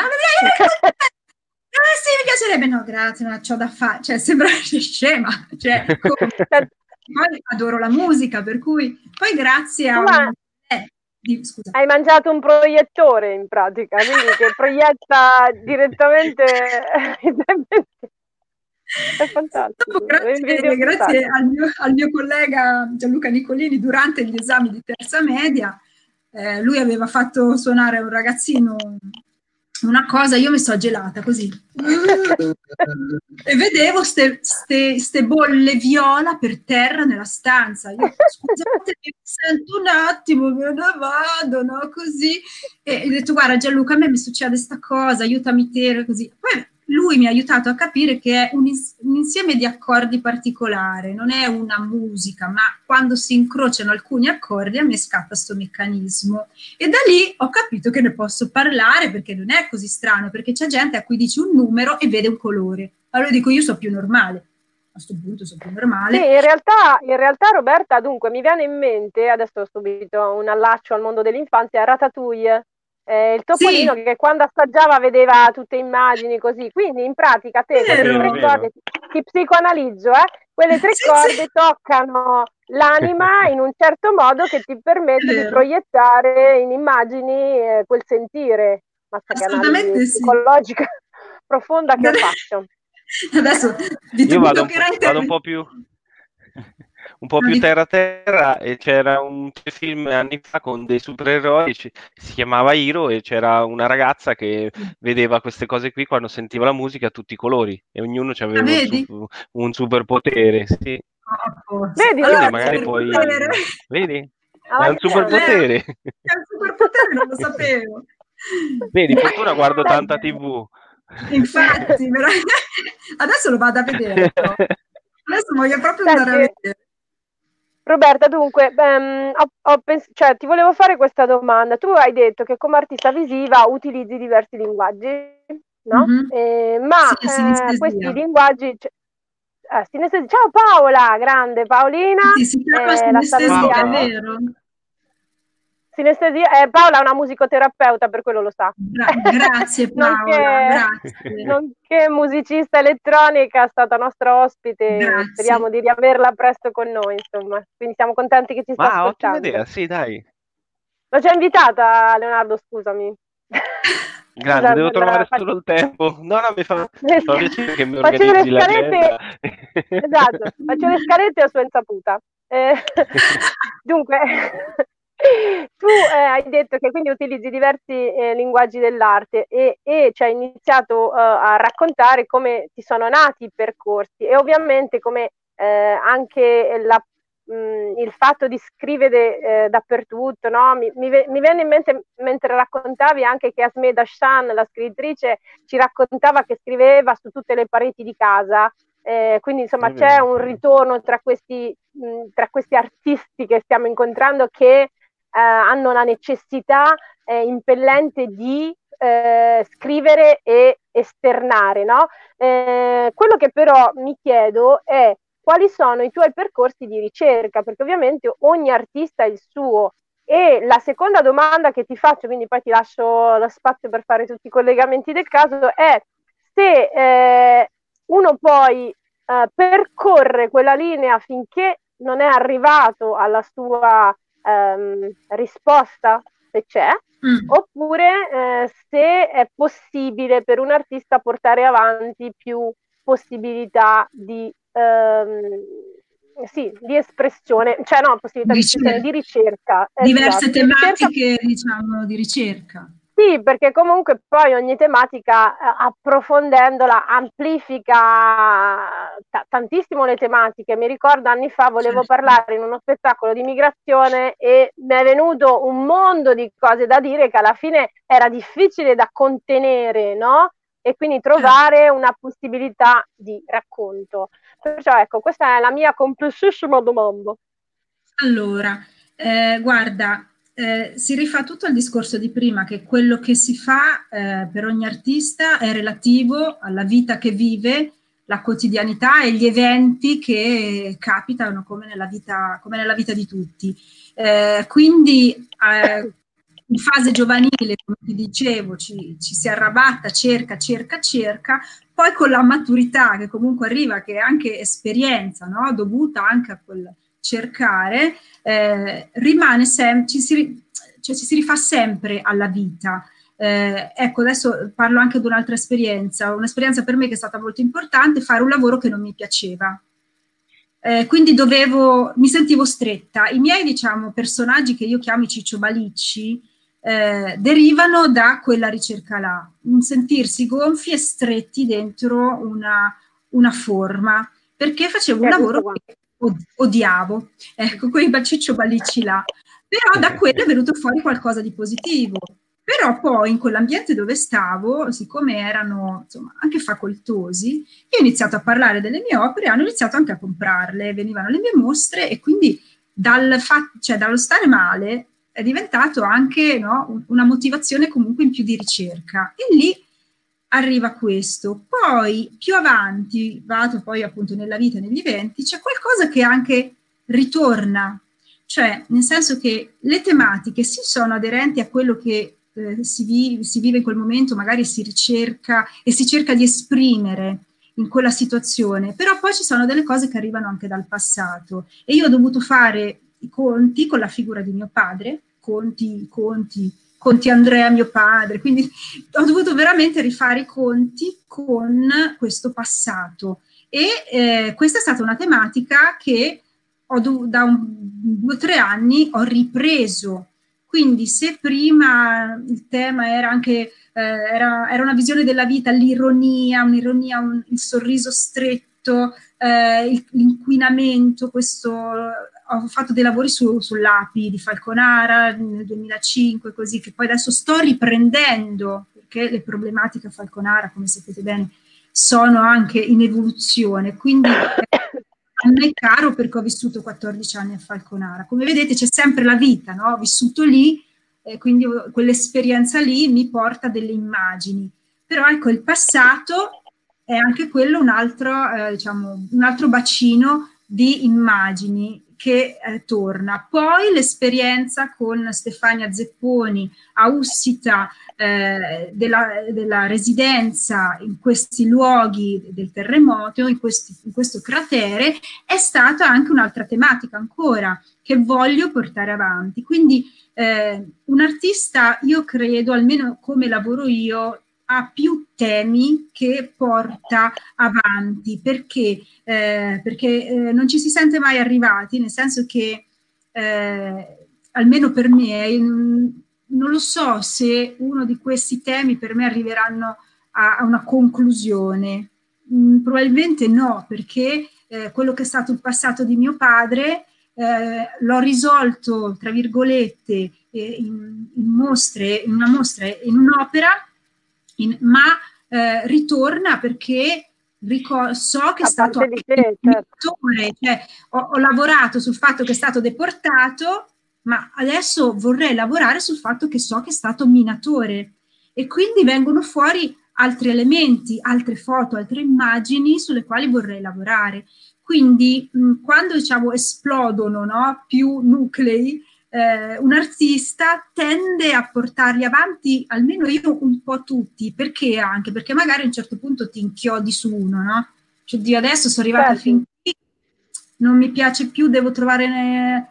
eh sì, mi piacerebbe, no, grazie, non c'ho da fare, cioè sembra scema, cioè, come... Poi adoro la musica, per cui poi grazie a un... eh, di, scusa. Hai mangiato un proiettore in pratica, quindi che proietta direttamente. È fantastico. Grazie, grazie al, mio, al mio collega Gianluca Nicolini durante gli esami di terza media, eh, lui aveva fatto suonare a un ragazzino una cosa, io mi sono gelata così e vedevo queste bolle viola per terra nella stanza. Io, scusate, mi sento un attimo, me ne vado, no? Così. E ho detto, guarda Gianluca, a me mi succede sta cosa, aiutami te, così. Poi lui mi ha aiutato a capire che è un, un insieme di accordi particolare, non è una musica, ma quando si incrociano alcuni accordi a me scatta questo meccanismo. E da lì ho capito che ne posso parlare, perché non è così strano, perché c'è gente a cui dici un numero e vede un colore. Allora dico, io sono più normale. questo punto sono più normale. Sì, in realtà, in realtà Roberta, dunque, mi viene in mente, adesso subito un allaccio al mondo dell'infanzia, Ratatouille, eh, il topolino Sì. che quando assaggiava vedeva tutte immagini così, quindi in pratica te queste Vero, tre vero. corde, ti psicoanalizzo, eh, quelle tre Sì, corde sì. toccano l'anima in un certo modo che ti permette È di vero. proiettare in immagini eh, quel sentire. Mazza che analisi Assolutamente sì. psicologica profonda che ho fatto. Adesso vi Io mi vado un po', toccherà vado un intervenire. po' più un po' No, più dico- terra terra, e c'era un film anni fa con dei supereroi, ci- si chiamava Hero, e c'era una ragazza che vedeva queste cose qui quando sentiva la musica a tutti i colori, e ognuno Ah, aveva un, vedi? su- un superpotere, sì. Ah, forse. Vedi, Allora Quindi è un magari superpotere. poi, vedi? È alla un grande. superpotere. È un superpotere, non lo sapevo. Vedi, fortuna guardo Dai. tanta tivù. Infatti, vera- adesso lo vado a vedere, però. Adesso voglio proprio andare a Senti, vedere. Roberta, dunque, ehm, ho, ho pens- cioè, ti volevo fare questa domanda. Tu hai detto che come artista visiva utilizzi diversi linguaggi, no? Mhm. Eh, ma Sì, eh, questi sinestesia. linguaggi... cioè, eh, sinestesia- Ciao Paola, grande Paolina, Sì, si chiama eh, la sinestesia, è salutiamo. vero? Sinestesia, eh, Paola è una musicoterapeuta, per quello lo sa. Gra- grazie Paola, nonché, grazie. nonché musicista elettronica, è stata nostra ospite, speriamo Grazie. di riaverla presto con noi, insomma. Quindi siamo contenti che ci sta Ma ottima ascoltando. idea, sì, dai. L'ho già invitata, Leonardo, scusami. Grande, Scusa devo per trovare fa- solo il tempo. No, no, mi fa, le mi fa sca- piacere che mi faccio le organizzi l'agenda. scalette, esatto, faccio le scalette a sua insaputa. Eh, dunque, tu eh, hai detto che quindi utilizzi diversi eh, linguaggi dell'arte e, e ci hai iniziato eh, a raccontare come ti sono nati i percorsi e ovviamente come eh, anche la mh, il fatto di scrivere eh, dappertutto, no? mi, mi, mi venne in mente mentre raccontavi anche che Asmeh Dashan, la scrittrice, ci raccontava che scriveva su tutte le pareti di casa, eh, quindi insomma È c'è vero. un ritorno tra questi, mh, tra questi artisti che stiamo incontrando che eh, hanno la necessità eh, impellente di eh, scrivere e esternare, no? Eh, quello che però mi chiedo è quali sono i tuoi percorsi di ricerca, perché ovviamente ogni artista ha il suo. E la seconda domanda che ti faccio, quindi poi ti lascio lo spazio per fare tutti i collegamenti del caso, è se eh, uno poi eh, percorre quella linea finché non è arrivato alla sua ehm, risposta, se c'è, Mm. oppure eh, se è possibile per un artista portare avanti più possibilità di, ehm, sì, di espressione, cioè no, possibilità di espressione, di ricerca. Diverse Esatto, di ricerca. tematiche, diciamo, di ricerca. Sì, perché comunque poi ogni tematica, eh, approfondendola, amplifica t- tantissimo le tematiche. Mi ricordo anni fa volevo Certo. parlare in uno spettacolo di migrazione e mi è venuto un mondo di cose da dire che alla fine era difficile da contenere, no? E quindi trovare una possibilità di racconto. Perciò ecco, questa è la mia complessissima domanda. Allora, eh, guarda, eh, si rifà tutto al discorso di prima, che quello che si fa eh, per ogni artista è relativo alla vita che vive, la quotidianità e gli eventi che capitano come nella vita, come nella vita di tutti. Eh, quindi eh, in fase giovanile, come ti dicevo, ci, ci si arrabatta, cerca, cerca, cerca, poi con la maturità che comunque arriva, che è anche esperienza, no? Dovuta anche a quel cercare, eh, rimane sempre, ci si, cioè ci si rifà sempre alla vita. Eh, ecco, adesso parlo anche di un'altra esperienza, un'esperienza per me che è stata molto importante, fare un lavoro che non mi piaceva. Eh, quindi dovevo, mi sentivo stretta. I miei, diciamo, personaggi che io chiamo i cicciobalici eh, derivano da quella ricerca là, un sentirsi gonfi e stretti dentro una, una forma, perché facevo un È lavoro questo qua. che odiavo, ecco, quei cicciobalici là. Però da quello è venuto fuori qualcosa di positivo. Però poi in quell'ambiente dove stavo, siccome erano insomma, anche facoltosi, io ho iniziato a parlare delle mie opere e hanno iniziato anche a comprarle, venivano le mie mostre e quindi dal fa- cioè, dallo stare male è diventato anche no, una motivazione comunque in più di ricerca. E lì arriva questo. Poi più avanti, vado poi appunto nella vita, negli eventi, c'è qualcosa che anche ritorna, cioè nel senso che le tematiche sì sono aderenti a quello che eh, si, vive, si vive in quel momento, magari si ricerca e si cerca di esprimere in quella situazione, però poi ci sono delle cose che arrivano anche dal passato e io ho dovuto fare i conti con la figura di mio padre, conti, conti, conti Andrea mio padre, quindi ho dovuto veramente rifare i conti con questo passato e eh, questa è stata una tematica che ho dov- da un, due o tre anni ho ripreso, quindi se prima il tema era anche eh, era, era una visione della vita, l'ironia, un'ironia, un, il sorriso stretto, eh, il, l'inquinamento, questo, ho fatto dei lavori su, sull'A P I di Falconara nel duemilacinque, così che poi adesso sto riprendendo, perché le problematiche a Falconara, come sapete bene, sono anche in evoluzione, quindi a me è caro perché ho vissuto quattordici anni a Falconara. Come vedete c'è sempre la vita, no? Ho vissuto lì, eh, quindi quell'esperienza lì mi porta delle immagini. Però ecco, il passato è anche quello un altro, eh, diciamo, un altro bacino di immagini che eh, torna. Poi l'esperienza con Stefania Zepponi a Ussita, eh, della, della residenza in questi luoghi del terremoto, in, questi, in questo cratere, è stata anche un'altra tematica ancora che voglio portare avanti. Quindi eh, un artista, io credo, almeno come lavoro io, ha più temi che porta avanti, perché, eh, perché eh, non ci si sente mai arrivati, nel senso che eh, almeno per me eh, non lo so se uno di questi temi per me arriveranno a, a una conclusione. Mm, probabilmente no, perché eh, quello che è stato il passato di mio padre eh, l'ho risolto, tra virgolette, eh, in, in mostre, in una mostra, in un'opera, in, ma eh, ritorna perché ricor- so che è stato anche te, certo. cioè, ho, ho lavorato sul fatto che è stato deportato, ma adesso vorrei lavorare sul fatto che so che è stato minatore e quindi vengono fuori altri elementi, altre foto, altre immagini sulle quali vorrei lavorare. Quindi mh, quando diciamo esplodono, no, più nuclei, eh, un artista tende a portarli avanti, almeno io un po' tutti, perché anche? Perché magari a un certo punto ti inchiodi su uno, no? Cioè, Dio, adesso sono arrivata certo. fin qui, non mi piace più, devo trovare... Ne...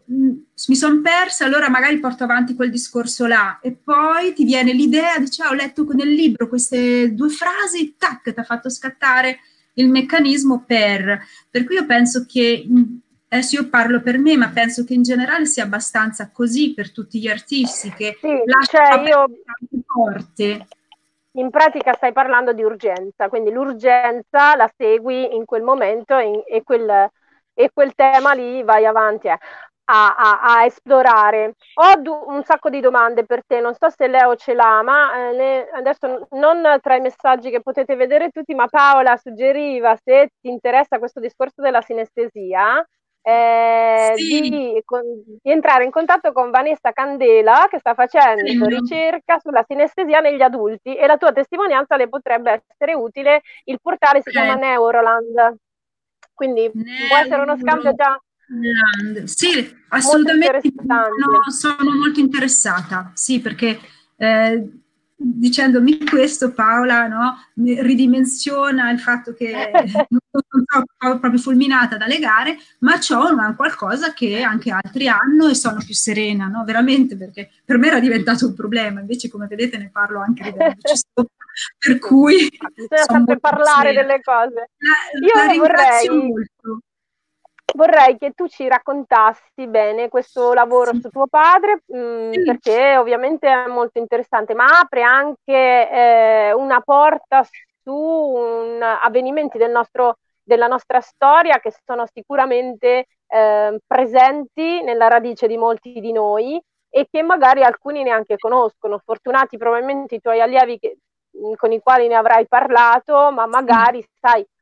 mi sono persa, allora magari porto avanti quel discorso là e poi ti viene l'idea, dici, ah, ho letto nel libro queste due frasi, tac, ti ha fatto scattare il meccanismo per... Per cui io penso che... Adesso io parlo per me, ma penso che in generale sia abbastanza così per tutti gli artisti che sì, lasciano cioè io porte. In pratica stai parlando di urgenza, quindi l'urgenza la segui in quel momento e, e, quel, e quel tema lì vai avanti a, a, a esplorare. Ho du- un sacco di domande per te, non so se Leo ce l'ha, ma eh, le, adesso non tra i messaggi che potete vedere tutti, ma Paola suggeriva, se ti interessa questo discorso della sinestesia, Eh, sì. di, con, di entrare in contatto con Vanessa Candela che sta facendo sì. ricerca sulla sinestesia negli adulti e la tua testimonianza le potrebbe essere utile. Il portale si eh. chiama Neuroland, quindi Neuro... può essere uno scambio già sì, assolutamente sono, sono molto interessata, sì, perché eh, dicendomi questo Paola, no, ridimensiona il fatto che non sono proprio fulminata dalle gare, ma c'ho una qualcosa che anche altri hanno e sono più serena, no? Veramente, perché per me era diventato un problema, invece come vedete ne parlo anche ridendoci sopra, per cui bisogna sempre parlare serena. Delle cose. La, Io la ringrazio vorrei... molto. Vorrei che tu ci raccontassi bene questo lavoro sì. su tuo padre, mh, sì. perché ovviamente è molto interessante, ma apre anche eh, una porta su un, avvenimenti del nostro, della nostra storia che sono sicuramente eh, presenti nella radice di molti di noi e che magari alcuni neanche conoscono. Fortunati probabilmente i tuoi allievi che, con i quali ne avrai parlato, ma magari, sai,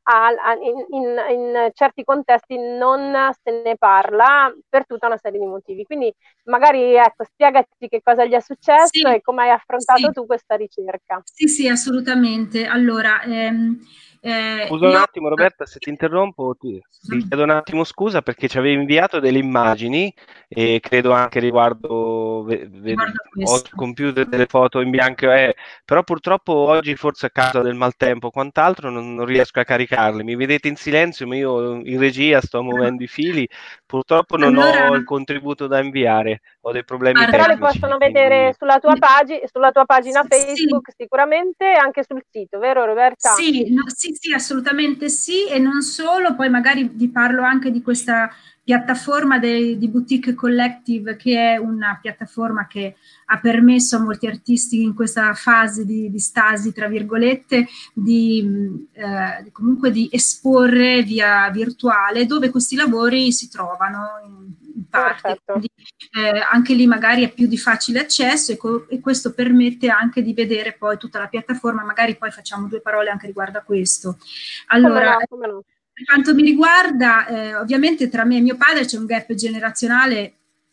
a, a, in, in, in certi contesti non se ne parla per tutta una serie di motivi. Quindi magari, ecco, spiegaci che cosa gli è successo Sì, e come hai affrontato sì. tu questa ricerca. Sì, sì, assolutamente. Allora, ehm, eh, Scusa un io... attimo Roberta se ti interrompo, ti, ti chiedo un attimo scusa perché ci avevi inviato delle immagini e credo anche riguardo, ve- ve- Riguardo a ho sul questo. computer delle foto in bianco, eh, però purtroppo oggi forse a causa del maltempo o quant'altro non, non riesco a caricarle. Mi vedete in silenzio, ma io in regia sto muovendo i fili, purtroppo non Allora, ho il contributo da inviare, ho dei problemi guarda, Però le tecnici, possono vedere quindi... sulla tua, pagi- sulla tua pagina sì, Facebook sicuramente e anche sul sito, vero Roberta? sì, no, sì, sì, assolutamente sì, e non solo, poi magari vi parlo anche di questa piattaforma dei- di Boutique Collective, che è una piattaforma che ha permesso a molti artisti in questa fase di, di stasi, tra virgolette, di, mh, eh, di comunque di esporre via virtuale dove questi lavori si trovano in, in parte. Perfetto. Quindi, eh, anche lì magari è più di facile accesso e, co- e questo permette anche di vedere poi tutta la piattaforma, magari poi facciamo due parole anche riguardo a questo. Come Allora, no, come no. per quanto mi riguarda, eh, ovviamente tra me e mio padre c'è un gap generazionale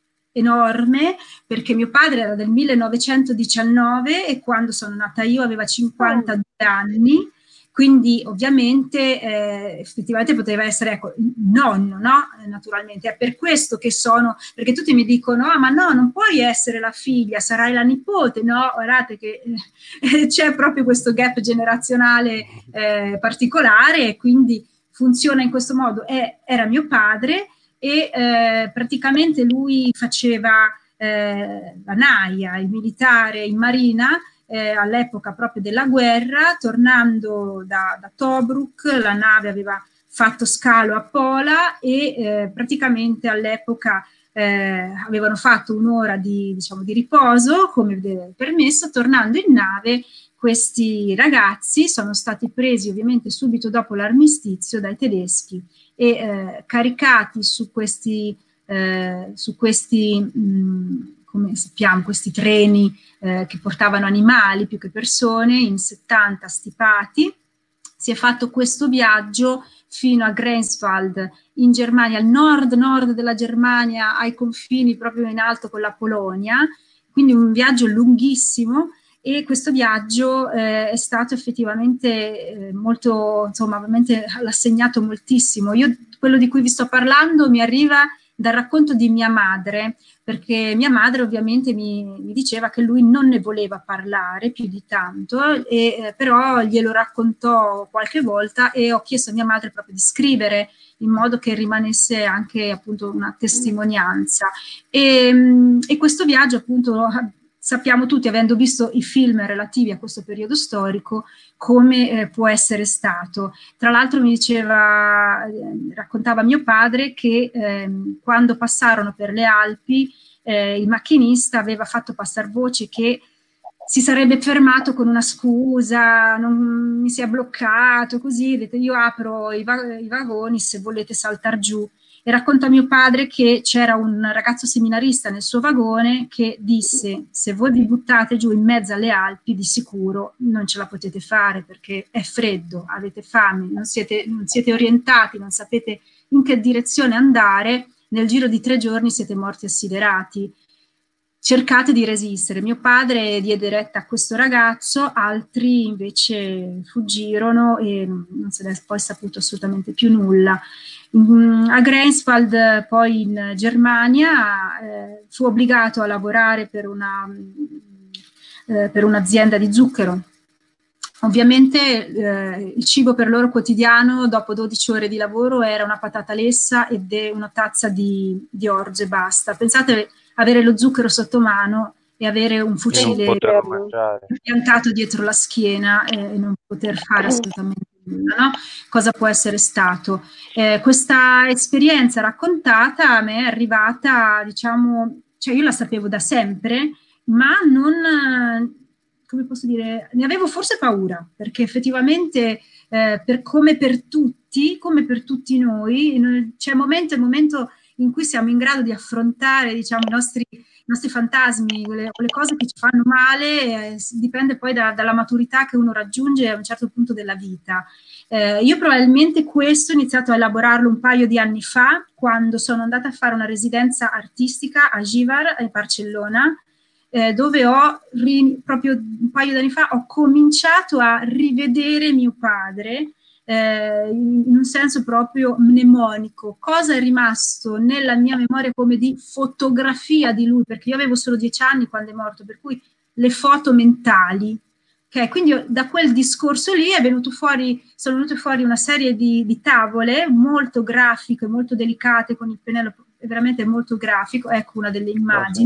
enorme, perché mio padre era del millenovecentodiciannove e quando sono nata io aveva cinquantadue anni, quindi ovviamente eh, effettivamente poteva essere, ecco, il nonno, no? Eh, naturalmente. È per questo che sono, perché tutti mi dicono, ah, ma no, non puoi essere la figlia, sarai la nipote, no? Guardate che eh, c'è proprio questo gap generazionale eh, particolare e quindi funziona in questo modo. È, era mio padre e eh, praticamente lui faceva eh, la naia, il militare in marina, eh, all'epoca proprio della guerra, tornando da, da Tobruk, la nave aveva fatto scalo a Pola e eh, praticamente all'epoca eh, avevano fatto un'ora di, diciamo, di riposo come permesso, tornando in nave questi ragazzi sono stati presi ovviamente subito dopo l'armistizio dai tedeschi e eh, caricati su questi, eh, su questi mh, come sappiamo, questi treni eh, che portavano animali più che persone in settanta stipati. Si è fatto questo viaggio fino a Greifswald in Germania, al nord-nord della Germania, ai confini proprio in alto con la Polonia, quindi un viaggio lunghissimo e questo viaggio eh, è stato effettivamente eh, molto, insomma, ovviamente l'ha segnato moltissimo. Io, quello di cui vi sto parlando mi arriva dal racconto di mia madre, perché mia madre ovviamente mi, mi diceva che lui non ne voleva parlare più di tanto, e, eh, però glielo raccontò qualche volta e ho chiesto a mia madre proprio di scrivere in modo che rimanesse anche appunto una testimonianza. E, e questo viaggio appunto sappiamo tutti, avendo visto i film relativi a questo periodo storico, come eh, può essere stato. Tra l'altro mi diceva, eh, raccontava mio padre che eh, quando passarono per le Alpi eh, il macchinista aveva fatto passare voce che si sarebbe fermato con una scusa, non mi si è bloccato, così, detto, io apro i, va- i vagoni se volete saltare giù. E racconta mio padre che c'era un ragazzo seminarista nel suo vagone che disse: se voi vi buttate giù in mezzo alle Alpi di sicuro non ce la potete fare perché è freddo, avete fame, non siete, non siete orientati, non sapete in che direzione andare, nel giro di tre giorni siete morti assiderati. Cercate di resistere. Mio padre diede retta a questo ragazzo, altri invece fuggirono e non se ne è poi saputo assolutamente più nulla. A Greifswald, poi in Germania, eh, fu obbligato a lavorare per, una, eh, per un'azienda di zucchero. Ovviamente eh, il cibo per loro quotidiano dopo dodici ore di lavoro era una patata lessa ed una tazza di, di orzo e basta. Pensate avere lo zucchero sotto mano e avere un fucile piantato dietro la schiena e non poter fare assolutamente nulla, no? Cosa può essere stato? Eh, questa esperienza raccontata a me è arrivata, diciamo, cioè io la sapevo da sempre, ma non, come posso dire, ne avevo forse paura, perché effettivamente eh, per, come per tutti, come per tutti noi, c'è momento e momento in cui siamo in grado di affrontare, diciamo, i nostri, nostri fantasmi, quelle, quelle cose che ci fanno male, eh, dipende poi da, dalla maturità che uno raggiunge a un certo punto della vita. Eh, io probabilmente questo ho iniziato a elaborarlo un paio di anni fa, quando sono andata a fare una residenza artistica a Givar, a Barcellona, eh, dove ho, ri, proprio un paio di anni fa, ho cominciato a rivedere mio padre, eh, in, in un senso proprio mnemonico. Cosa è rimasto nella mia memoria come di fotografia di lui, perché io avevo solo dieci anni quando è morto, per cui le foto mentali. Okay, quindi io, da quel discorso lì è venuto fuori, sono venute fuori una serie di, di tavole molto grafiche, molto delicate, con il pennello veramente molto grafico. Ecco una delle immagini.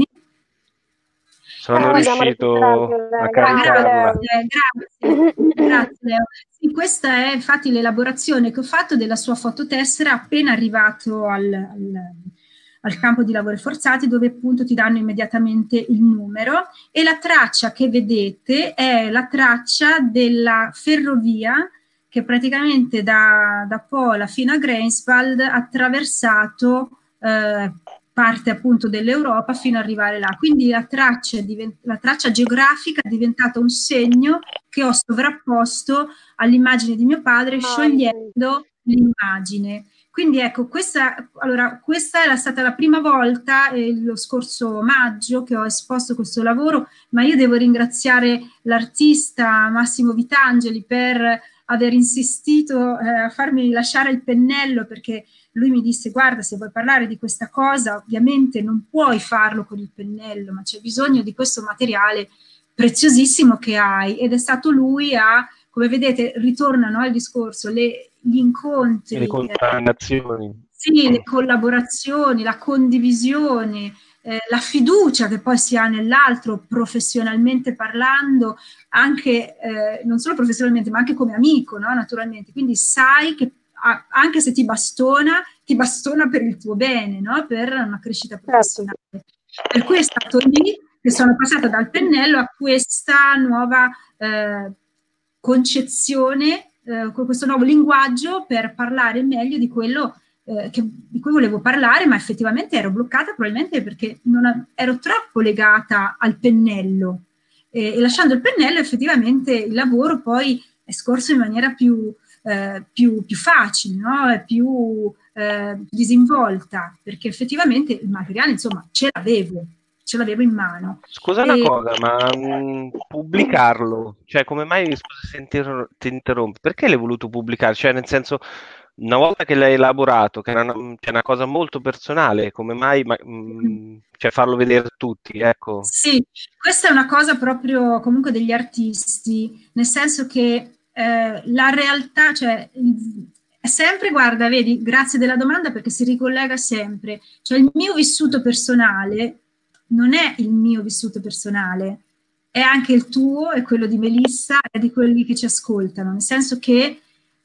Sono eh, riuscito a caricarla. Grazie, grazie, grazie Leo. Sì, questa è infatti l'elaborazione che ho fatto della sua fototessera appena arrivato al, al al campo di lavori forzati, dove appunto ti danno immediatamente il numero, e la traccia che vedete è la traccia della ferrovia che praticamente da, da Pola fino a Greifswald ha attraversato eh, parte appunto dell'Europa fino ad arrivare là. Quindi la traccia, divent- la traccia geografica è diventata un segno che ho sovrapposto all'immagine di mio padre, sciogliendo l'immagine. Quindi ecco, questa, allora, questa è stata la prima volta, eh, lo scorso maggio, che ho esposto questo lavoro, ma io devo ringraziare l'artista Massimo Vitangeli per aver insistito eh, a farmi lasciare il pennello, perché lui mi disse: guarda, se vuoi parlare di questa cosa, ovviamente non puoi farlo con il pennello, ma c'è bisogno di questo materiale preziosissimo che hai. Ed è stato lui a, come vedete, ritornano al discorso, le gli incontri, le contaminazioni, eh, sì, le collaborazioni, la condivisione, eh, la fiducia che poi si ha nell'altro professionalmente parlando, anche eh, non solo professionalmente ma anche come amico, no? Naturalmente, quindi sai che a, anche se ti bastona, ti bastona per il tuo bene, no? Per una crescita professionale. Per cui è stato lì che sono passata dal pennello a questa nuova eh, concezione, Eh, con questo nuovo linguaggio per parlare meglio di quello eh, che, di cui volevo parlare, ma effettivamente ero bloccata probabilmente perché non a, ero troppo legata al pennello e, e lasciando il pennello effettivamente il lavoro poi è scorso in maniera più, eh, più, più facile, no? più eh, disinvolta, perché effettivamente il materiale insomma ce l'avevo. ce l'avevo in mano. Scusa una e... cosa, ma mh, pubblicarlo, cioè come mai, scusa se inter- ti interrompo, perché l'hai voluto pubblicare? Cioè nel senso, una volta che l'hai elaborato, che era una, cioè una cosa molto personale, come mai ma, mh, cioè farlo vedere a tutti, ecco? Sì, questa è una cosa proprio comunque degli artisti, nel senso che eh, la realtà, cioè è sempre, guarda, vedi, grazie della domanda perché si ricollega sempre, cioè il mio vissuto personale non è il mio vissuto personale, è anche il tuo, è quello di Melissa e di quelli che ci ascoltano, nel senso che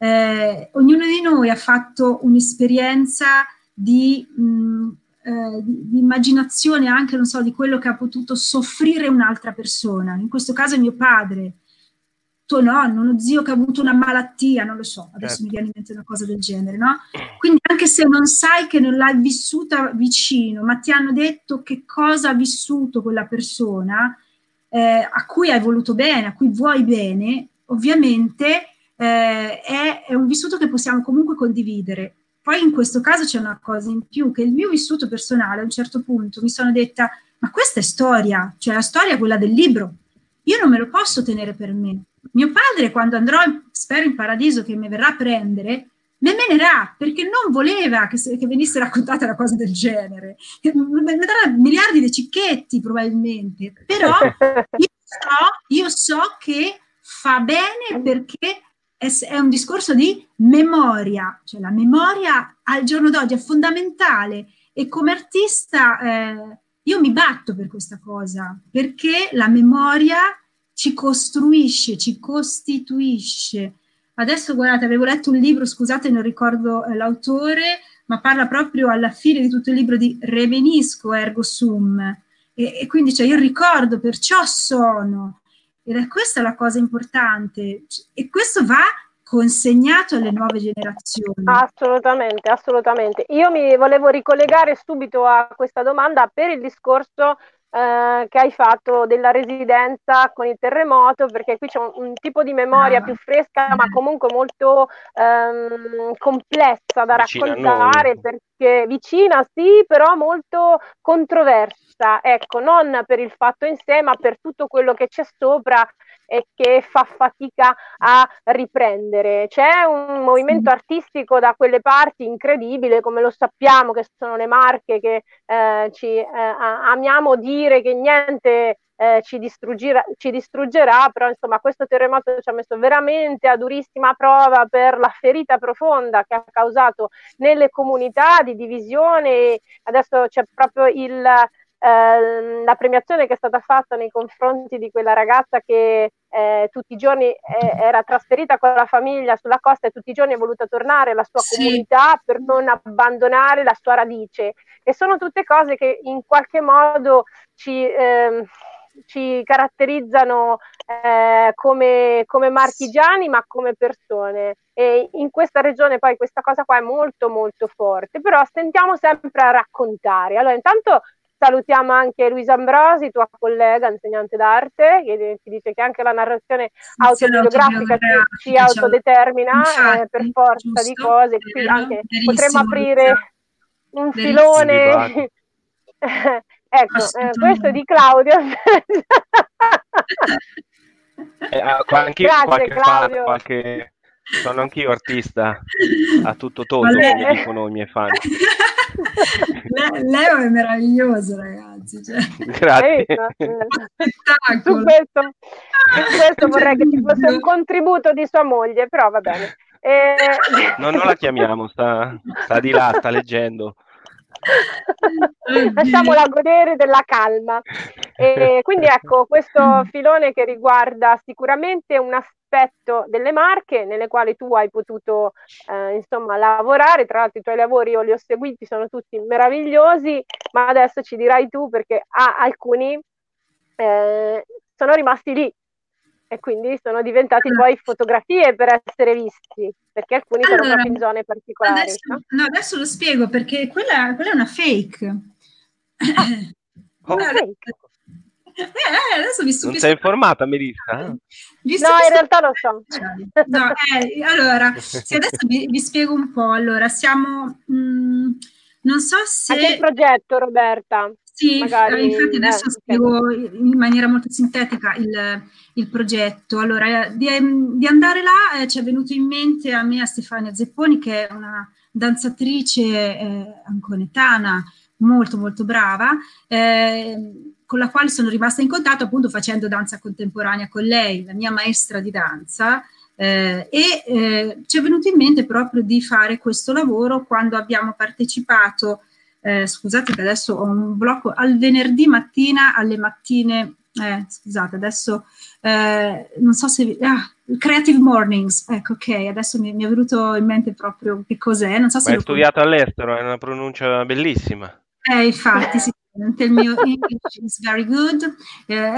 eh, ognuno di noi ha fatto un'esperienza di, mh, eh, di, di immaginazione anche, non so, di quello che ha potuto soffrire un'altra persona, in questo caso mio padre, tuo nonno, uno zio che ha avuto una malattia, non lo so, adesso certo. Mi viene in mente una cosa del genere, no? Quindi anche se non sai che non l'hai vissuta vicino, ma ti hanno detto che cosa ha vissuto quella persona, eh, a cui hai voluto bene, a cui vuoi bene, ovviamente eh, è, è un vissuto che possiamo comunque condividere. Poi in questo caso c'è una cosa in più, che il mio vissuto personale a un certo punto mi sono detta, ma questa è storia, cioè la storia è quella del libro, io non me lo posso tenere per me. Mio padre, quando andrò, spero in paradiso, che mi verrà a prendere, me menerà, perché non voleva che, che venisse raccontata una cosa del genere. Mi darà miliardi di cicchetti, probabilmente. Però io so, io so che fa bene perché è, è un discorso di memoria. Cioè la memoria al giorno d'oggi è fondamentale e come artista eh, io mi batto per questa cosa, perché la memoria ci costruisce, ci costituisce. Adesso guardate, avevo letto un libro, scusate non ricordo eh, l'autore, ma parla proprio alla fine di tutto il libro di revenisco ergo sum, e, e quindi cioè, io ricordo, perciò sono, ed è questa la cosa importante, e questo va consegnato alle nuove generazioni. Assolutamente, assolutamente. Io mi volevo ricollegare subito a questa domanda per il discorso eh, che hai fatto della residenza con il terremoto, perché qui c'è un, un tipo di memoria Ah. più fresca, ma comunque molto ehm, complessa da Vicina a raccontare, noi. perché vicina sì, però molto controversa, ecco, non per il fatto in sé, ma per tutto quello che c'è sopra e che fa fatica a riprendere. C'è un movimento artistico da quelle parti incredibile, come lo sappiamo, che sono le Marche, che eh, ci eh, amiamo dire che niente eh, ci, distruggerà, ci distruggerà, però insomma questo terremoto ci ha messo veramente a durissima prova per la ferita profonda che ha causato nelle comunità di divisione. Adesso c'è proprio il Uh, la premiazione che è stata fatta nei confronti di quella ragazza che eh, tutti i giorni eh, era trasferita con la famiglia sulla costa e tutti i giorni è voluta tornare alla sua Sì. comunità per non abbandonare la sua radice, e sono tutte cose che in qualche modo ci, eh, ci caratterizzano eh, come, come marchigiani, ma come persone, e in questa regione poi questa cosa qua è molto molto forte, però stentiamo sempre a raccontare. Allora intanto salutiamo anche Luisa Ambrosi, tua collega, insegnante d'arte, che ti dice che anche la narrazione autobiografica ci, ci autodetermina infatti, eh, per forza giusto, di cose. Qui bello, anche verissimo, potremmo aprire un verissimo. filone. Ecco, eh, questo è di Claudio. eh, anche Grazie qualche Claudio. fan, qualche... sono anch'io artista a tutto tondo, Vale. come dicono i miei fan. Le- Leo è meraviglioso, ragazzi. Cioè. Grazie. Su questo, su questo vorrei che ci fosse un contributo di sua moglie, però va bene. E... No, non la chiamiamo, sta, sta di là, sta leggendo. Lasciamola godere della calma. E quindi ecco, questo filone che riguarda sicuramente un aspetto delle Marche nelle quali tu hai potuto eh, insomma lavorare. Tra l'altro i tuoi lavori io li ho seguiti, sono tutti meravigliosi, ma adesso ci dirai tu, perché ah, alcuni eh, sono rimasti lì e quindi sono diventati allora, poi fotografie per essere visti, perché alcuni allora, sono proprio in zone particolari. Adesso, no, adesso lo spiego, perché quella, quella è una fake. Ah, una fake. Eh, adesso vi non sei informata, Melissa? Visto no, in realtà lo so. No, eh, allora, se adesso vi, vi spiego un po'. Allora, siamo... Mh, non so se... Anche il progetto, Roberta. Sì, magari, infatti adesso eh, spiego in maniera molto sintetica il, il progetto. Allora, di, di andare là eh, ci è venuto in mente a me, a Stefania Zepponi, che è una danzatrice eh, anconetana, molto molto brava, eh, con la quale sono rimasta in contatto appunto facendo danza contemporanea con lei, la mia maestra di danza, eh, e eh, ci è venuto in mente proprio di fare questo lavoro quando abbiamo partecipato. Eh, scusate che adesso ho un blocco, al venerdì mattina alle mattine, eh, scusate adesso eh, non so se, ah, Creative Mornings, ecco, ok, adesso mi, mi è venuto in mente proprio che cos'è, non so se Ma l'ho hai studiato all'estero, è una pronuncia bellissima. Eh, infatti, sicuramente il mio English is very good, eh,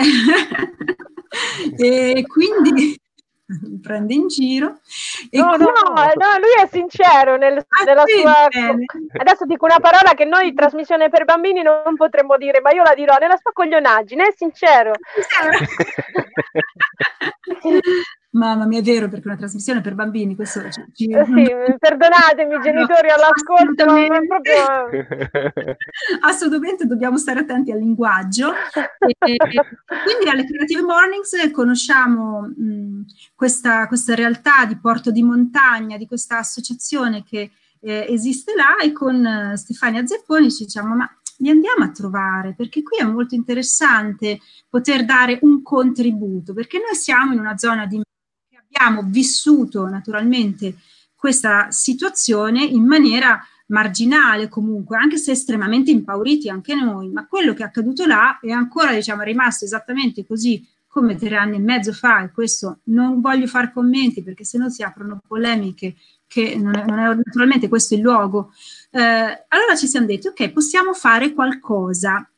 e quindi mi prende in giro. E no, quindi... no, no, lui è sincero nel, ah, nella sì, sua... bene. Adesso dico una parola che noi, trasmissione per bambini, non potremmo dire, ma io la dirò, nella sua coglionaggine, è sincero. Mamma mia, è vero, perché è una trasmissione per bambini, questo ci, ci... Eh sì, perdonatemi, genitori all'ascolto, ma proprio... Assolutamente dobbiamo stare attenti al linguaggio. E, e, quindi alle Creative Mornings conosciamo mh, questa, questa realtà di Porto di Montagna, di questa associazione che eh, esiste là, e con eh, Stefania Zepponi ci diciamo, ma li andiamo a trovare, perché qui è molto interessante poter dare un contributo, perché noi siamo in una zona di... abbiamo vissuto naturalmente questa situazione in maniera marginale comunque, anche se estremamente impauriti anche noi, ma quello che è accaduto là è ancora, diciamo, rimasto esattamente così come tre anni e mezzo fa, e questo non voglio fare commenti perché sennò si aprono polemiche, che non è, non è naturalmente questo il luogo. Eh, allora ci siamo detti, ok, possiamo fare qualcosa.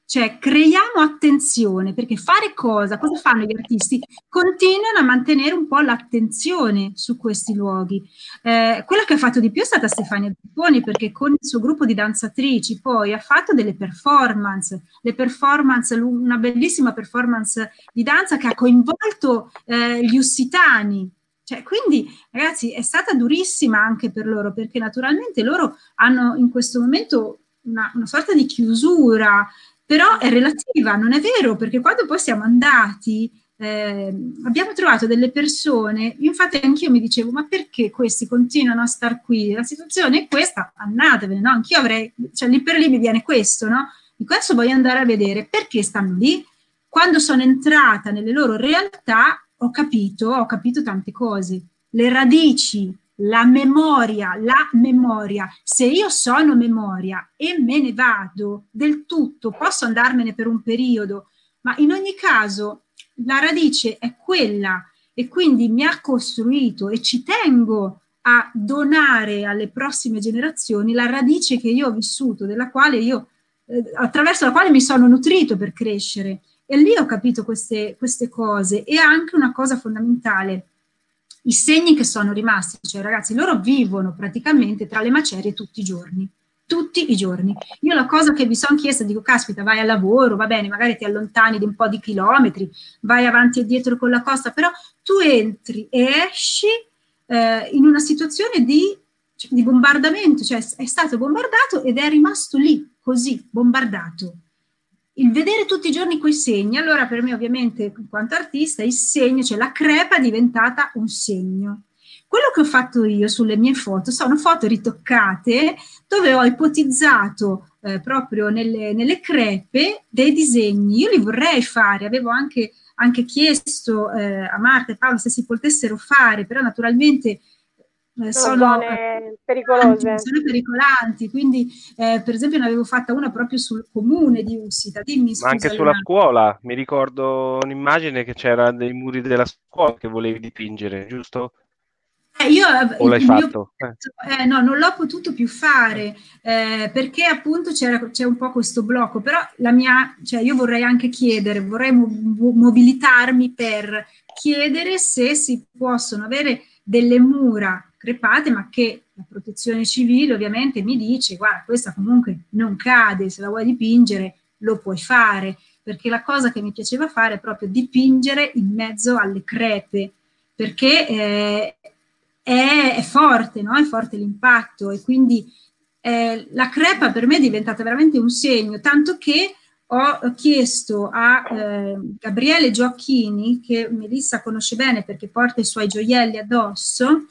Cioè, creiamo attenzione, perché fare cosa? Cosa fanno gli artisti? Continuano a mantenere un po' l'attenzione su questi luoghi. Eh, quella che ha fatto di più è stata Stefania Zipponi, perché con il suo gruppo di danzatrici poi ha fatto delle performance, le performance, una bellissima performance di danza che ha coinvolto eh, gli ussitani. Cioè, quindi, ragazzi, è stata durissima anche per loro, perché naturalmente loro hanno in questo momento una, una sorta di chiusura, però è relativa, non è vero, perché quando poi siamo andati eh, abbiamo trovato delle persone, infatti anch'io mi dicevo, ma perché questi continuano a star qui? La situazione è questa, andatevene, no? Anch'io avrei, cioè lì per lì mi viene questo, no? Di questo voglio andare a vedere perché stanno lì. Quando sono entrata nelle loro realtà ho capito, ho capito tante cose, le radici, la memoria, la memoria. Se io sono memoria e me ne vado del tutto, posso andarmene per un periodo, ma in ogni caso la radice è quella e quindi mi ha costruito e ci tengo a donare alle prossime generazioni la radice che io ho vissuto, della quale io, eh, attraverso la quale mi sono nutrito per crescere. E lì ho capito queste, queste cose. E anche una cosa fondamentale, i segni che sono rimasti, cioè ragazzi, loro vivono praticamente tra le macerie tutti i giorni, tutti i giorni. Io la cosa che mi sono chiesta, dico, caspita, vai al lavoro, va bene, magari ti allontani di un po' di chilometri, vai avanti e dietro con la costa, però tu entri e esci eh, in una situazione di, di bombardamento, cioè è stato bombardato ed è rimasto lì, così, bombardato. Il vedere tutti i giorni quei segni, allora per me ovviamente in quanto artista il segno, cioè la crepa è diventata un segno. Quello che ho fatto io sulle mie foto sono foto ritoccate dove ho ipotizzato eh, proprio nelle, nelle crepe dei disegni. Io li vorrei fare, avevo anche, anche chiesto eh, a Marta e Paolo se si potessero fare, però naturalmente sono, sono zone pericolose. Sono pericolanti, quindi eh, per esempio ne avevo fatta una proprio sul comune di Ussita. Dimmi, Ma anche scusa, sulla Leonardo. scuola, mi ricordo un'immagine che c'era dei muri della scuola che volevi dipingere, giusto? Eh, io, O l'hai il mio fatto? Eh. eh, no, non l'ho potuto più fare eh, perché appunto c'era, c'è un po' questo blocco, però la mia, cioè io vorrei anche chiedere, vorrei mo- mobilitarmi per chiedere se si possono avere delle mura crepate, ma che la protezione civile ovviamente mi dice, guarda, questa comunque non cade, se la vuoi dipingere lo puoi fare, perché la cosa che mi piaceva fare è proprio dipingere in mezzo alle crepe, perché eh, è, è forte, no? È forte l'impatto e quindi eh, la crepa per me è diventata veramente un segno, tanto che ho chiesto a eh, Gabriele Gioacchini, che Melissa conosce bene perché porta i suoi gioielli addosso,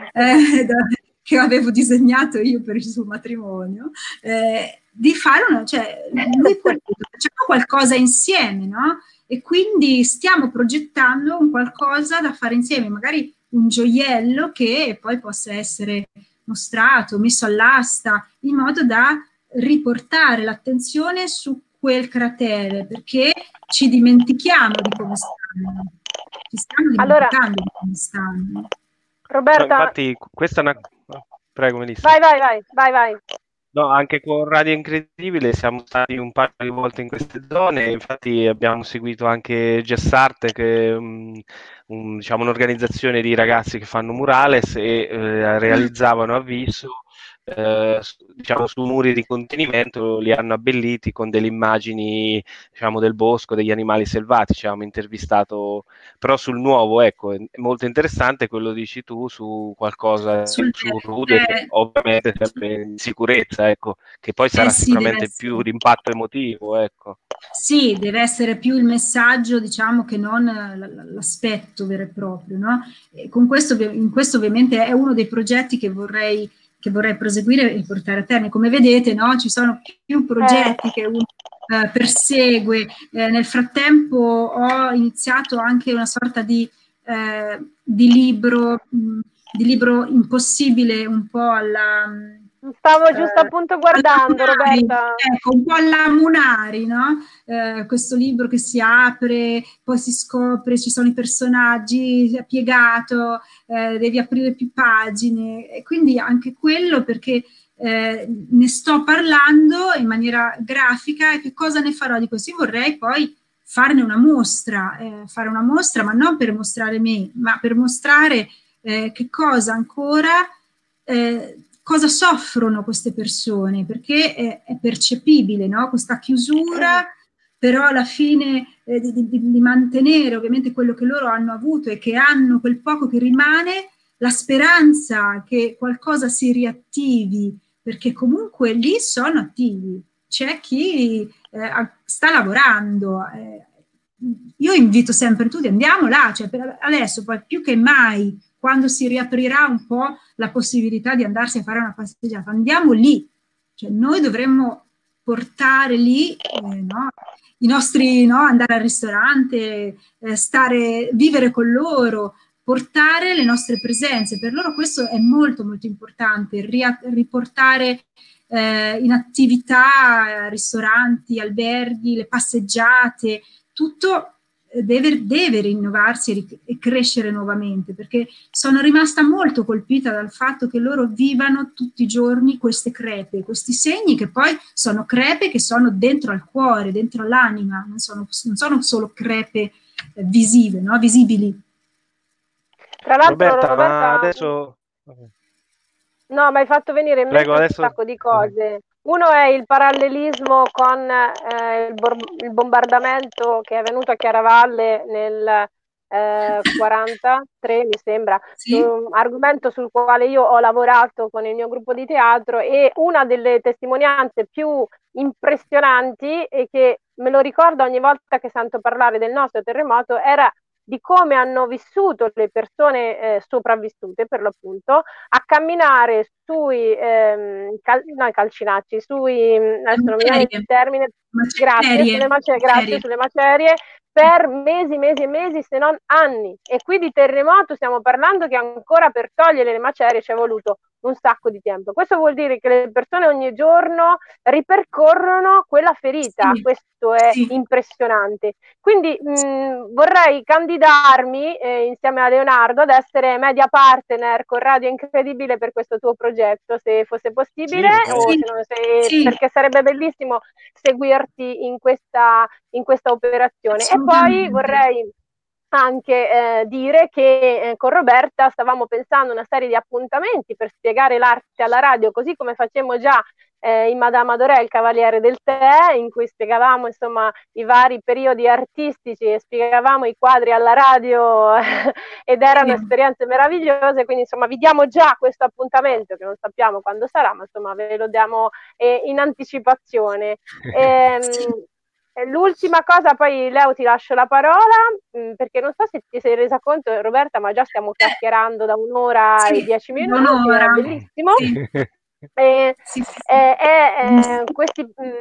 eh, che avevo disegnato io per il suo matrimonio, eh, di fare una, cioè lui può, facciamo qualcosa insieme, no? E quindi stiamo progettando un qualcosa da fare insieme, magari un gioiello che poi possa essere mostrato, messo all'asta, in modo da riportare l'attenzione su quel cratere, perché ci dimentichiamo di come stanno, ci stiamo dimenticando allora, di come stanno. Roberta, no, infatti questa è una... Prego, Melissa. Vai, vai, vai, vai, vai. No, anche con Radio Incredibile siamo stati un paio di volte in queste zone, infatti abbiamo seguito anche Gessarte, che è um, un, diciamo, un'organizzazione di ragazzi che fanno murales e eh, realizzavano a Visso, eh, diciamo, su muri di contenimento, li hanno abbelliti con delle immagini, diciamo, del bosco, degli animali selvatici. Abbiamo intervistato, però sul nuovo, ecco, è molto interessante quello dici tu su qualcosa Sul, su rude, eh, ovviamente sempre in sicurezza, ecco, che poi sarà eh sì, sicuramente più l'impatto emotivo, ecco. Sì, deve essere più il messaggio, diciamo, che non l'aspetto vero e proprio, no? E con questo, in questo ovviamente è uno dei progetti che vorrei, che vorrei proseguire e portare a termine. Come vedete, no? Ci sono più progetti che uno eh, persegue. Eh, nel frattempo ho iniziato anche una sorta di, eh, di libro, mh, di libro impossibile un po' alla... Stavo giusto eh, appunto guardando, Munari, Roberta. Ecco, un po' alla Munari, no? Eh, questo libro che si apre, poi si scopre, ci sono i personaggi, è piegato, eh, devi aprire più pagine. E quindi anche quello perché eh, ne sto parlando in maniera grafica e che cosa ne farò di questo? Io vorrei poi farne una mostra, eh, fare una mostra, ma non per mostrare me, ma per mostrare eh, che cosa ancora, eh, cosa soffrono queste persone, perché è, è percepibile, no? Questa chiusura, però alla fine eh, di, di, di mantenere ovviamente quello che loro hanno avuto e che hanno, quel poco che rimane, la speranza che qualcosa si riattivi, perché comunque lì sono attivi. C'è chi eh, sta lavorando. Eh, io invito sempre tutti, andiamo là, cioè per adesso poi più che mai, quando si riaprirà un po' la possibilità di andarsi a fare una passeggiata, andiamo lì. Cioè noi dovremmo portare lì eh, no, i nostri, no, andare al ristorante, eh, stare, vivere con loro, portare le nostre presenze. Per loro questo è molto molto importante, ria- riportare eh, in attività, ristoranti, alberghi, le passeggiate, tutto deve, deve rinnovarsi e, ric- e crescere nuovamente, perché sono rimasta molto colpita dal fatto che loro vivano tutti i giorni queste crepe, questi segni che poi sono crepe che sono dentro al cuore, dentro l'anima, non sono, non sono solo crepe eh, visive, no? Visibili. Tra l'altro, Roberta, Roberta, ma adesso... no, mi hai fatto venire in mente Prego, un adesso... sacco di cose. Uno è il parallelismo con eh, il, bor- il bombardamento che è avvenuto a Chiaravalle nel eh, quarantatré, mi sembra, Sì. un argomento sul quale io ho lavorato con il mio gruppo di teatro, e una delle testimonianze più impressionanti e che me lo ricordo ogni volta che sento parlare del nostro terremoto era di come hanno vissuto le persone eh, sopravvissute, per l'appunto, a camminare sui ehm, cal- no, calcinacci, sui, adesso non mi viene il termine, grazie, sulle macerie, grazie, sulle macerie, per mesi, mesi e mesi, se non anni. E qui di terremoto stiamo parlando che ancora per togliere le macerie ci è voluto un sacco di tempo. Questo vuol dire che le persone ogni giorno ripercorrono quella ferita, Sì, questo è sì. impressionante. Quindi mh, vorrei candidarmi eh, insieme a Leonardo ad essere media partner con Radio Incredibile per questo tuo progetto, se fosse possibile, Sì, o sì, se non, se, sì. perché sarebbe bellissimo seguirti in questa, in questa operazione. E poi vorrei anche eh, dire che eh, con Roberta stavamo pensando una serie di appuntamenti per spiegare l'arte alla radio, così come facemmo già eh, in Madame Adoré, il Cavaliere del Tè, in cui spiegavamo insomma i vari periodi artistici e spiegavamo i quadri alla radio ed erano Sì. esperienze meravigliose. Quindi insomma vi diamo già questo appuntamento, che non sappiamo quando sarà, ma insomma ve lo diamo eh, in anticipazione. Ehm, Sì. L'ultima cosa, poi Leo ti lascio la parola, mh, perché non so se ti sei resa conto, Roberta, ma già stiamo chiacchierando da un'ora Sì, e dieci minuti, un'ora. è bellissimo. Sì. E, Sì, sì, sì. eh, eh, questi,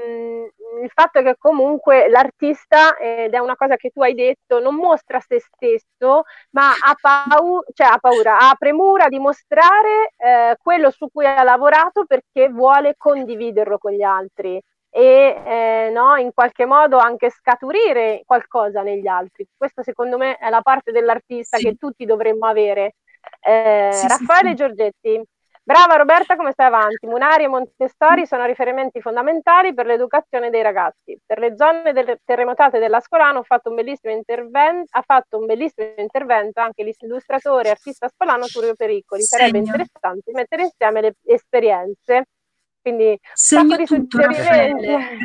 mh, il fatto che comunque l'artista, ed è una cosa che tu hai detto, non mostra se stesso, ma ha, pau- cioè, ha paura, ha premura di mostrare eh, quello su cui ha lavorato, perché vuole condividerlo con gli altri e eh, no, in qualche modo anche scaturire qualcosa negli altri. Questa secondo me è la parte dell'artista Sì. che tutti dovremmo avere. Eh, Sì, Raffaele sì, sì. Giorgetti. Brava Roberta, come stai avanti? Munari e Montessori sono riferimenti fondamentali per l'educazione dei ragazzi. Per le zone del- terremotate dell'Ascolano ho fatto un bellissimo intervento, ha fatto un bellissimo intervento anche l'illustratore e artista ascolano Tullio Pericoli. Sarebbe Segno. interessante mettere insieme le esperienze. Quindi un Segno sacco di tutto, suggerimenti. Raffaele.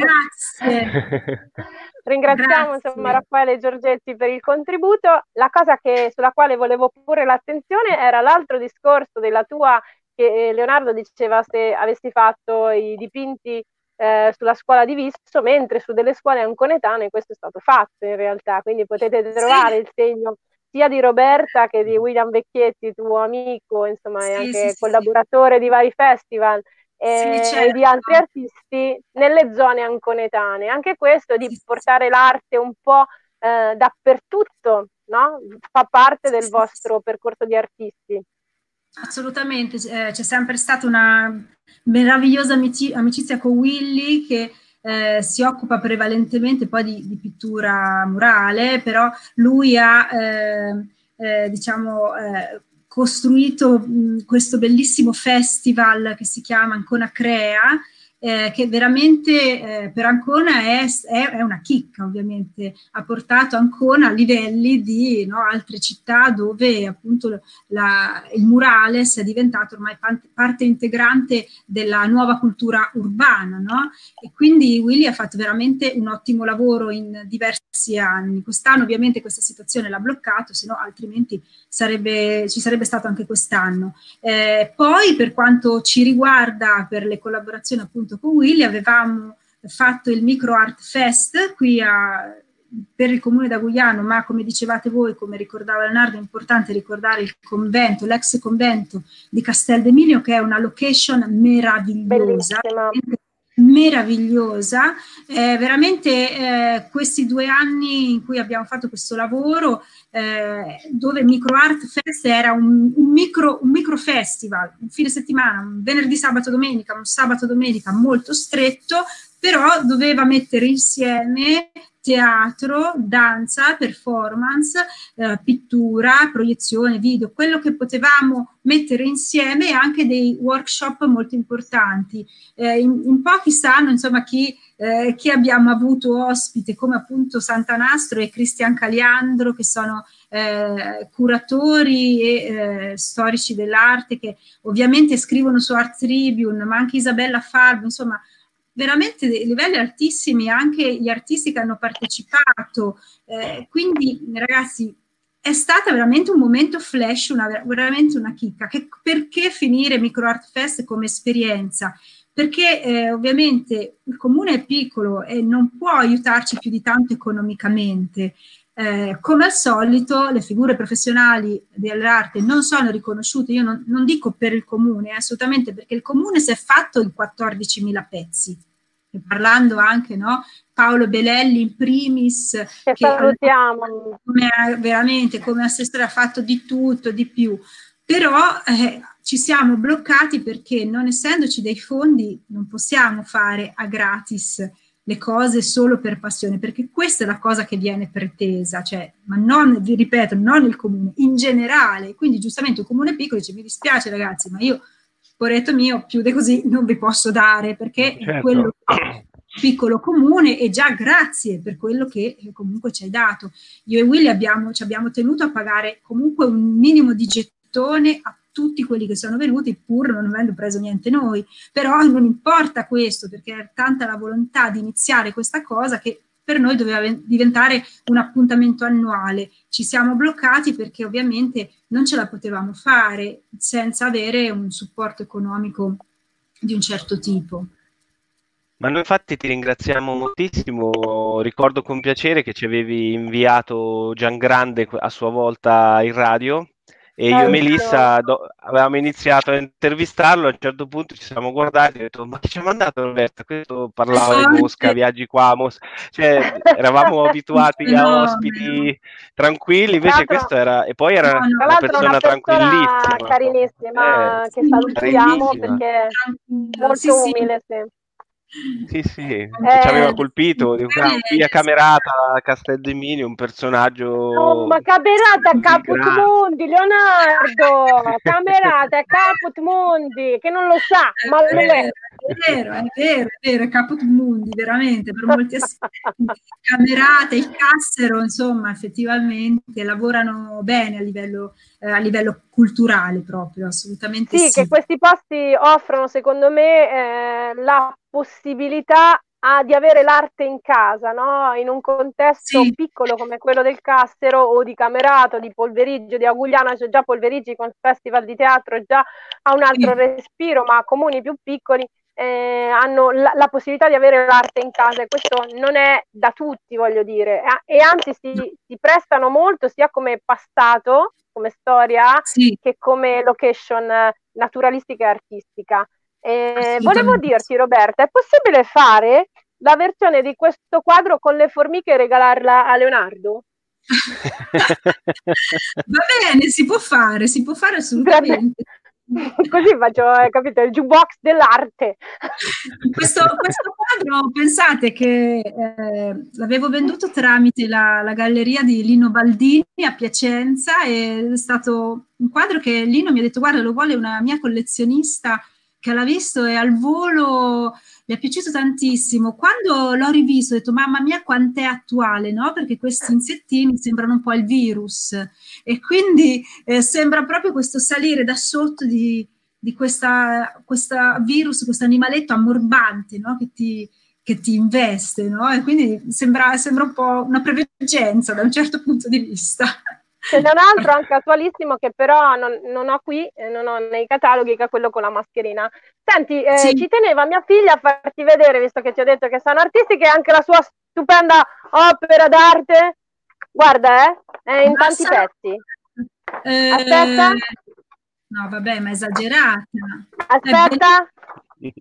Grazie. Ringraziamo Grazie. insomma Raffaele Giorgetti per il contributo. La cosa che, sulla quale volevo porre l'attenzione era l'altro discorso della tua, che Leonardo diceva se avessi fatto i dipinti eh, sulla scuola di Visso, mentre su delle scuole anconetane questo è stato fatto in realtà, quindi potete trovare Sì. il segno sia di Roberta che di William Vecchietti, tuo amico, insomma, e Sì, anche sì, sì, collaboratore di vari festival, sì, eh, certo. e di altri artisti nelle zone anconetane. Anche questo di Sì, sì, portare l'arte un po' eh, dappertutto, no? Fa parte sì, del sì, vostro sì. percorso di artisti. Assolutamente, eh, c'è sempre stata una meravigliosa amici- amicizia con Willy, che eh, si occupa prevalentemente poi di, di pittura murale, però lui ha eh, eh, diciamo eh, costruito mh, questo bellissimo festival che si chiama Ancona Crea, Eh, che veramente eh, per Ancona è, è, è una chicca, ovviamente ha portato Ancona a livelli di, no, altre città dove appunto la, il murales è diventato ormai parte integrante della nuova cultura urbana, no? E quindi Willy ha fatto veramente un ottimo lavoro in diversi anni. Quest'anno ovviamente questa situazione l'ha bloccato, se no altrimenti sarebbe, ci sarebbe stato anche quest'anno. Eh, poi per quanto ci riguarda, per le collaborazioni appunto con Willy, avevamo fatto il Micro Art Fest qui a, per il comune d'Agugliano, ma come dicevate voi, come ricordava Leonardo, è importante ricordare il convento, l'ex convento di Casteldemino, che è una location meravigliosa, bellissima, meravigliosa. Eh, veramente eh, questi due anni in cui abbiamo fatto questo lavoro, eh, dove Micro Art Fest era un, un, micro, un micro festival, un fine settimana, un venerdì, sabato, domenica, un sabato, domenica molto stretto, però doveva mettere insieme teatro, danza, performance, eh, pittura, proiezione, video, quello che potevamo mettere insieme, e anche dei workshop molto importanti. Eh, in, in pochi sanno, insomma, chi, eh, chi abbiamo avuto ospite, come appunto Sant'Anastro e Cristian Caliandro, che sono eh, curatori e eh, storici dell'arte, che ovviamente scrivono su Art Tribune, ma anche Isabella Falbo, insomma, veramente dei livelli altissimi, anche gli artisti che hanno partecipato, eh, quindi ragazzi è stata veramente un momento flash, una, veramente una chicca. Che, perché finire Micro Art Fest come esperienza? Perché eh, ovviamente il comune è piccolo e non può aiutarci più di tanto economicamente. Eh, come al solito le figure professionali dell'arte non sono riconosciute, io non, non dico per il comune, assolutamente, perché il comune si è fatto in quattordicimila pezzi, e parlando anche, no, Paolo Belelli in primis, che che salutiamo, come, veramente come assessore ha fatto di tutto, di più, però eh, ci siamo bloccati perché non essendoci dei fondi non possiamo fare a gratis le cose solo per passione, perché questa è la cosa che viene pretesa, cioè, ma non, vi ripeto, non il comune, in generale. Quindi giustamente un comune piccolo dice: mi dispiace ragazzi, ma io, poretto mio, più di così non vi posso dare, perché certo. quello piccolo comune, e già grazie per quello che comunque ci hai dato. Io e Willy abbiamo, ci abbiamo tenuto a pagare comunque un minimo di gettone a tutti quelli che sono venuti, pur non avendo preso niente noi, però non importa questo, perché era tanta la volontà di iniziare questa cosa che per noi doveva diventare un appuntamento annuale. Ci siamo bloccati perché ovviamente non ce la potevamo fare senza avere un supporto economico di un certo tipo. Ma noi infatti ti ringraziamo moltissimo, ricordo con piacere che ci avevi inviato Giangrande a sua volta in radio, e io e Melissa do, avevamo iniziato a intervistarlo, a un certo punto ci siamo guardati e ho detto: ma chi ci ha mandato Roberta? Questo parlava di Mosca, viaggi qua, Mosca. Cioè eravamo abituati a ospiti tranquilli, invece questo era, e poi era no, una persona, una persona tranquillissima, carinissima, eh, che salutiamo carinissima. perché molto sì, sì. umile, sì. Sì, sì, Eh, ci aveva colpito, qui a Camerata, a Casteldemini, un personaggio... Oh, ma Camerata è Caput Mundi, Leonardo! Camerata è Caput Mundi, che non lo sa, è ma lo è. È vero, è vero, è vero, è Caput Mundi, veramente, per molti aspetti. Camerata e il Cassero, insomma, effettivamente lavorano bene a livello, eh, a livello culturale proprio, assolutamente sì. Sì, che questi posti offrono, secondo me, eh, la possibilità a, di avere l'arte in casa, no? In un contesto sì, piccolo come quello del Cassero o di Camerato, di Polverigio, di Agugliano. Cioè già Polverigi con il festival di teatro già ha un altro sì. respiro, ma comuni più piccoli eh, hanno la, la possibilità di avere l'arte in casa, e questo non è da tutti, voglio dire, e, e anzi si, si prestano molto sia come passato, come storia, Sì, che come location eh, naturalistica e artistica. Eh, volevo assolutamente. dirti, Roberta, è possibile fare la versione di questo quadro con le formiche e regalarla a Leonardo? Va bene, si può fare, si può fare assolutamente. Così faccio, eh, capito, il jukebox dell'arte. Questo, questo quadro, pensate che eh, l'avevo venduto tramite la, la galleria di Lino Baldini a Piacenza, e è stato un quadro che Lino mi ha detto: guarda, lo vuole una mia collezionista che l'ha visto e al volo mi è piaciuto tantissimo. Quando l'ho rivisto ho detto: mamma mia, quant'è attuale, no? Perché questi insettini sembrano un po' il virus, e quindi eh, sembra proprio questo salire da sotto di, di questa, questa virus, questo animaletto ammorbante, no? Che ti, che ti investe, no? E quindi sembra, sembra un po' una preveggenza da un certo punto di vista. Ce n'è un altro anche attualissimo che però non, non ho qui, eh, non ho nei cataloghi, che è quello con la mascherina. Senti, eh, Sì. ci teneva mia figlia a farti vedere, visto che ti ho detto che sono artistiche, anche la sua stupenda opera d'arte. Guarda, eh, è in tanti Basta. pezzi. Eh, Aspetta. No, vabbè, ma è esagerata. Aspetta. È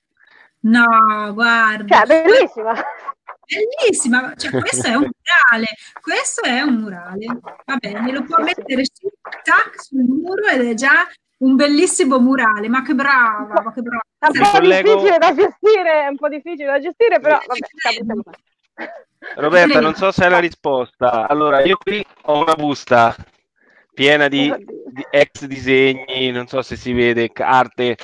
no, guarda. Cioè, bellissima. Bellissima, cioè questo è un murale, questo è un murale, va bene, lo può mettere su, tac, sul muro ed è già un bellissimo murale, ma che brava, ma che brava. È un po' collego... difficile da gestire, è un po' difficicile da gestire, però vabbè, Roberta, non so se è la risposta. Allora, io qui ho una busta piena di, di ex disegni, non so se si vede, arte.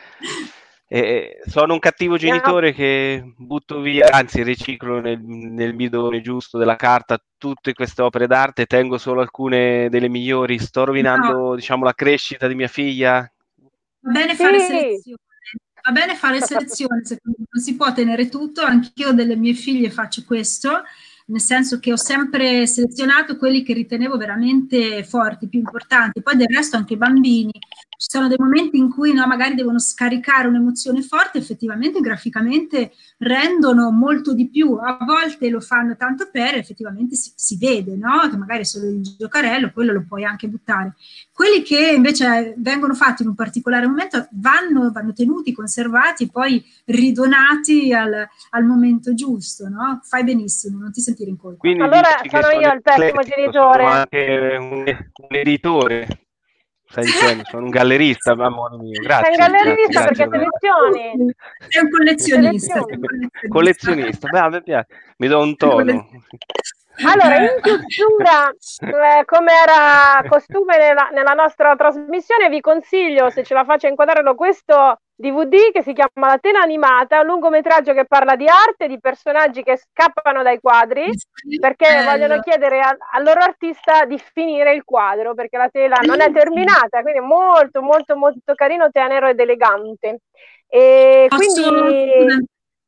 Eh, sono un cattivo genitore che butto via, anzi riciclo nel, nel bidone giusto della carta tutte queste opere d'arte, tengo solo alcune delle migliori. Sto rovinando, no. diciamo, la crescita di mia figlia. Va bene sì. fare selezione, va bene fare selezione, secondo me non si può tenere tutto, anch'io delle mie figlie faccio questo, nel senso che ho sempre selezionato quelli che ritenevo veramente forti, più importanti, poi del resto anche i bambini. Ci sono dei momenti in cui no, magari devono scaricare un'emozione forte, effettivamente graficamente rendono molto di più, a volte lo fanno tanto per, effettivamente si, si vede, no? Che magari solo il giocarello, quello lo puoi anche buttare. Quelli che invece vengono fatti in un particolare momento vanno, vanno tenuti, conservati e poi ridonati al, al momento giusto, no? Fai benissimo, non ti sentire in colpa. Quindi allora sono io il pessimo genitore. Sono anche un, un editore. Stai dicendo, sono un gallerista, amore mio, grazie. Sei un gallerista grazie, perché grazie, selezioni. Sei un collezionista. Sei un collezionista, beh, mi piace, mi do un tono. Allora, in chiusura, eh, come era costume nella, nella nostra trasmissione, vi consiglio, se ce la faccio inquadrarlo, questo D V D che si chiama La Tela Animata, un lungometraggio che parla di arte, di personaggi che scappano dai quadri, perché Bello. vogliono chiedere a, al loro artista di finire il quadro, perché la tela non è terminata, quindi molto, molto, molto carino, tenero ed elegante. E posso, quindi...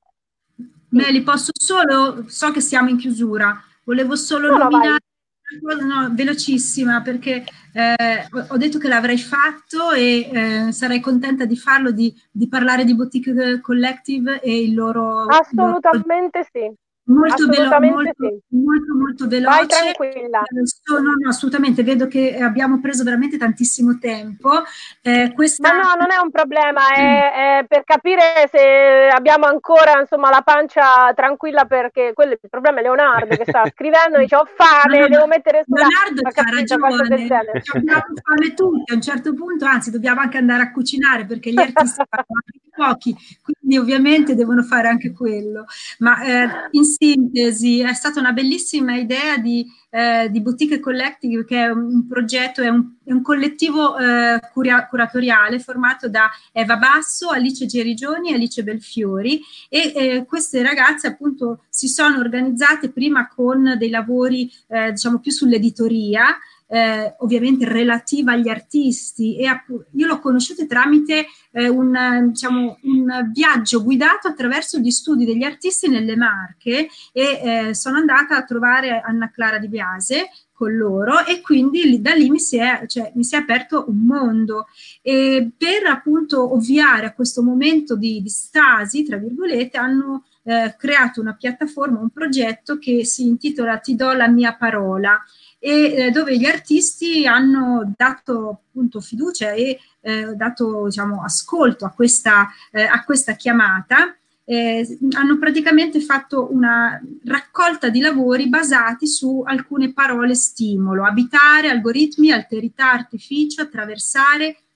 Meli, posso solo, so che siamo in chiusura, volevo solo no, nominare una cosa no, velocissima, perché eh, ho detto che l'avrei fatto e eh, sarei contenta di farlo, di, di parlare di Boutique Collective e il loro... Assolutamente il loro... sì. Molto, assolutamente velo- sì. molto, molto veloce. Vai tranquilla. Sono, no, assolutamente, vedo che abbiamo preso veramente tantissimo tempo. Eh, questa... Ma no, non è un problema, è, è per capire se abbiamo ancora insomma la pancia tranquilla, perché quello, il problema è Leonardo che sta scrivendo e dice ho fame, no, no, devo mettere sulla... Leonardo ha ragione, abbiamo fame tutti a un certo punto, anzi dobbiamo anche andare a cucinare perché gli artisti fanno anche pochi, quindi ovviamente devono fare anche quello. Ma eh, in sintesi è stata una bellissima idea di, eh, di Boutique Collective, che è un progetto, è un, è un collettivo eh, curia- curatoriale formato da Eva Basso, Alice Gerigioni e Alice Belfiori, e eh, queste ragazze appunto si sono organizzate prima con dei lavori eh, diciamo più sull'editoria, Eh, ovviamente relativa agli artisti, e app- io l'ho conosciuta tramite eh, un, diciamo, un viaggio guidato attraverso gli studi degli artisti nelle Marche, e eh, sono andata a trovare Anna Clara Di Biase con loro, e quindi lì, da lì mi si, è, cioè, mi si è aperto un mondo, e per appunto ovviare a questo momento di, di stasi, tra virgolette, hanno eh, creato una piattaforma, un progetto che si intitola Ti do la mia parola, e eh, dove gli artisti hanno dato appunto fiducia e eh, dato diciamo ascolto a questa, eh, a questa chiamata. Eh, hanno praticamente fatto una raccolta di lavori basati su alcune parole stimolo: abitare, algoritmi, alterità, artificio, attraversare,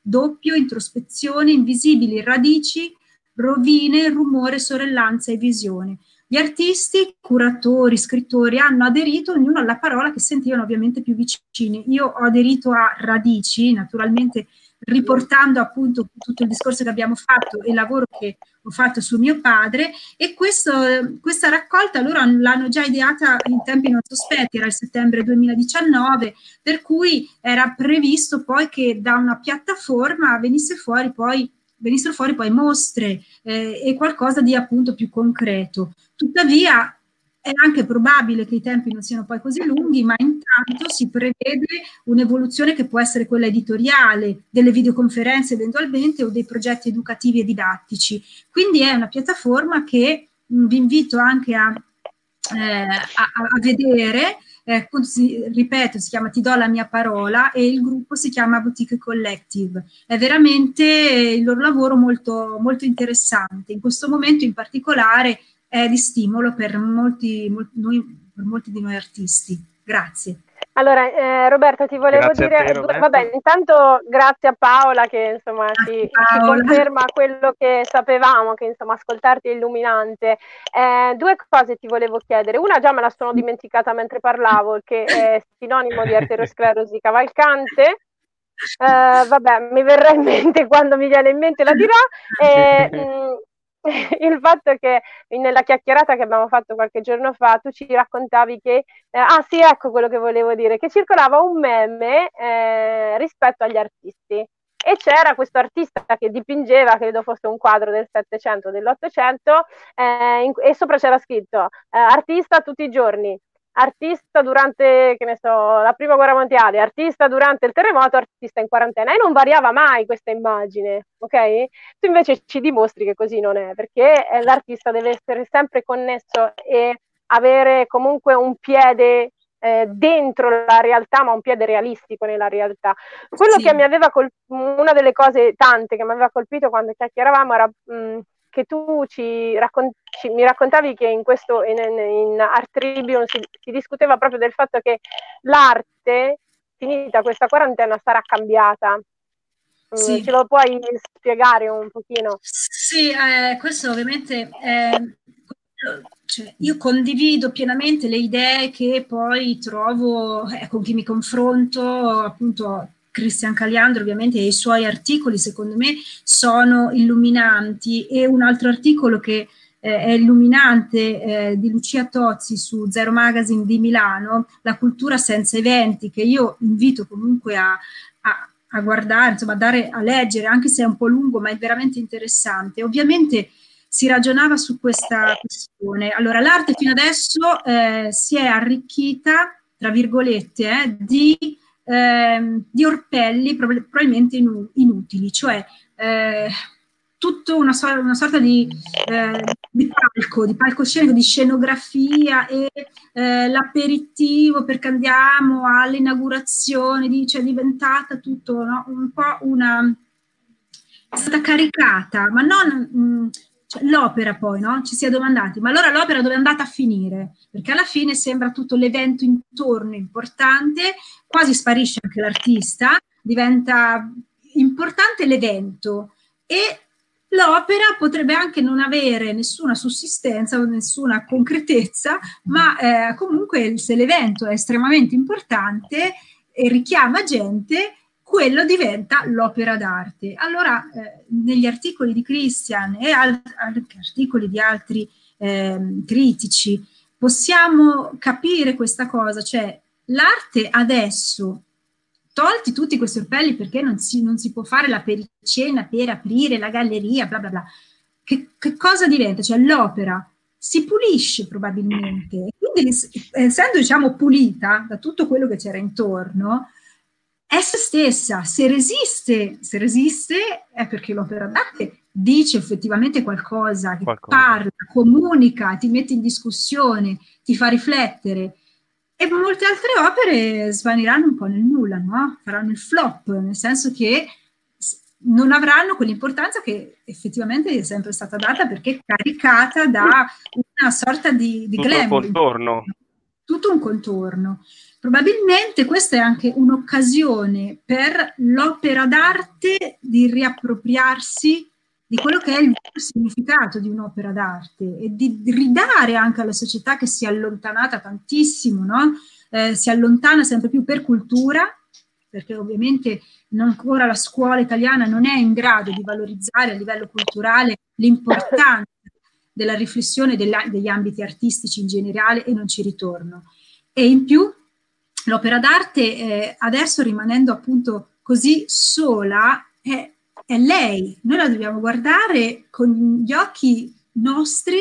doppio, introspezione, invisibili radici, rovine, rumore, sorellanza e visione. Gli artisti, curatori, scrittori hanno aderito ognuno alla parola che sentivano ovviamente più vicini. Io ho aderito a radici, naturalmente riportando appunto tutto il discorso che abbiamo fatto e il lavoro che ho fatto su mio padre, e questo, questa raccolta loro l'hanno già ideata in tempi non sospetti, era il settembre duemiladiciannove, per cui era previsto poi che da una piattaforma venisse fuori poi venissero fuori poi mostre eh, e qualcosa di appunto più concreto. Tuttavia è anche probabile che i tempi non siano poi così lunghi, ma intanto si prevede un'evoluzione che può essere quella editoriale, delle videoconferenze eventualmente o dei progetti educativi e didattici. Quindi è una piattaforma che mh, vi invito anche a, eh, a, a vedere. Eh, si, ripeto, si chiama Ti do la mia parola e il gruppo si chiama Boutique Collective. È veramente il loro lavoro molto, molto interessante. In questo momento in particolare è di stimolo per molti, molti, noi, per molti di noi artisti. Grazie. Allora, eh, Roberta, ti volevo Grazie dire, a te, vabbè, intanto grazie a Paola che insomma ci, ci conferma quello che sapevamo, che insomma ascoltarti è illuminante. Eh, due cose ti volevo chiedere, una già me la sono dimenticata mentre parlavo, che è sinonimo di arteriosclerosi cavalcante. Eh, vabbè, mi verrà in mente quando mi viene in mente la dirò. Eh, mh, il fatto che nella chiacchierata che abbiamo fatto qualche giorno fa tu ci raccontavi che eh, ah sì, ecco quello che volevo dire, che circolava un meme eh, rispetto agli artisti, e c'era questo artista che dipingeva, credo fosse un quadro del Settecento, dell'Ottocento, eh, e sopra c'era scritto eh, artista tutti i giorni, artista durante, che ne so, la prima guerra mondiale, artista durante il terremoto, artista in quarantena, e non variava mai questa immagine, ok? Tu invece ci dimostri che così non è, perché l'artista deve essere sempre connesso e avere comunque un piede eh, dentro la realtà, ma un piede realistico nella realtà. Quello sì. che mi aveva colpito, una delle cose tante che mi aveva colpito quando chiacchieravamo era mh, che tu ci, raccont- ci mi raccontavi che in questo in, in Art Tribune si, si discuteva proprio del fatto che l'arte, finita questa quarantena, sarà cambiata. Sì. Ce lo puoi spiegare un pochino? Sì, eh, questo ovviamente eh, cioè, io condivido pienamente le idee che poi trovo eh, con chi mi confronto, appunto Cristian Caliandro ovviamente, e i suoi articoli secondo me sono illuminanti, e un altro articolo che eh, è illuminante eh, di Lucia Tozzi su Zero Magazine di Milano, La cultura senza eventi, che io invito comunque a, a, a guardare, insomma a dare a leggere, anche se è un po' lungo ma è veramente interessante. Ovviamente si ragionava su questa questione. Allora, l'arte fino adesso eh, si è arricchita, tra virgolette, eh, di Eh, di orpelli prob- probabilmente inu- inutili, cioè eh, tutta una, so- una sorta di, eh, di palco, di palcoscenico, di scenografia e eh, l'aperitivo perché andiamo all'inaugurazione, di, cioè è diventata tutto no? un po' una... è stata caricata, ma non... Mh, l'opera poi, no? Ci si è domandati, ma allora l'opera dove è andata a finire? Perché alla fine sembra tutto l'evento intorno importante, quasi sparisce anche l'artista, diventa importante l'evento e l'opera potrebbe anche non avere nessuna sussistenza o nessuna concretezza, ma eh, comunque se l'evento è estremamente importante e richiama gente, quello diventa l'opera d'arte. Allora, eh, negli articoli di Christian e al- anche articoli di altri eh, critici, possiamo capire questa cosa, cioè l'arte adesso, tolti tutti questi orpelli perché non si, non si può fare la pericena per aprire la galleria, bla bla bla, che, che cosa diventa? Cioè l'opera si pulisce probabilmente, quindi essendo diciamo pulita da tutto quello che c'era intorno, è se stessa, se resiste, se resiste è perché l'opera d'arte dice effettivamente qualcosa, che qualcosa. Parla, comunica, ti mette in discussione, ti fa riflettere, e molte altre opere svaniranno un po' nel nulla, no? Faranno il flop, nel senso che non avranno quell'importanza che effettivamente è sempre stata data perché è caricata da una sorta di, di tutto glamour. contorno. tutto un contorno. Probabilmente questa è anche un'occasione per l'opera d'arte di riappropriarsi di quello che è il significato di un'opera d'arte e di ridare anche alla società che si è allontanata tantissimo, no? Eh, si allontana sempre più per cultura, perché ovviamente non ancora la scuola italiana non è in grado di valorizzare a livello culturale l'importanza della riflessione della, degli ambiti artistici in generale, e non ci ritorno. E in più l'opera d'arte eh, adesso, rimanendo appunto così sola, è, è lei. Noi la dobbiamo guardare con gli occhi nostri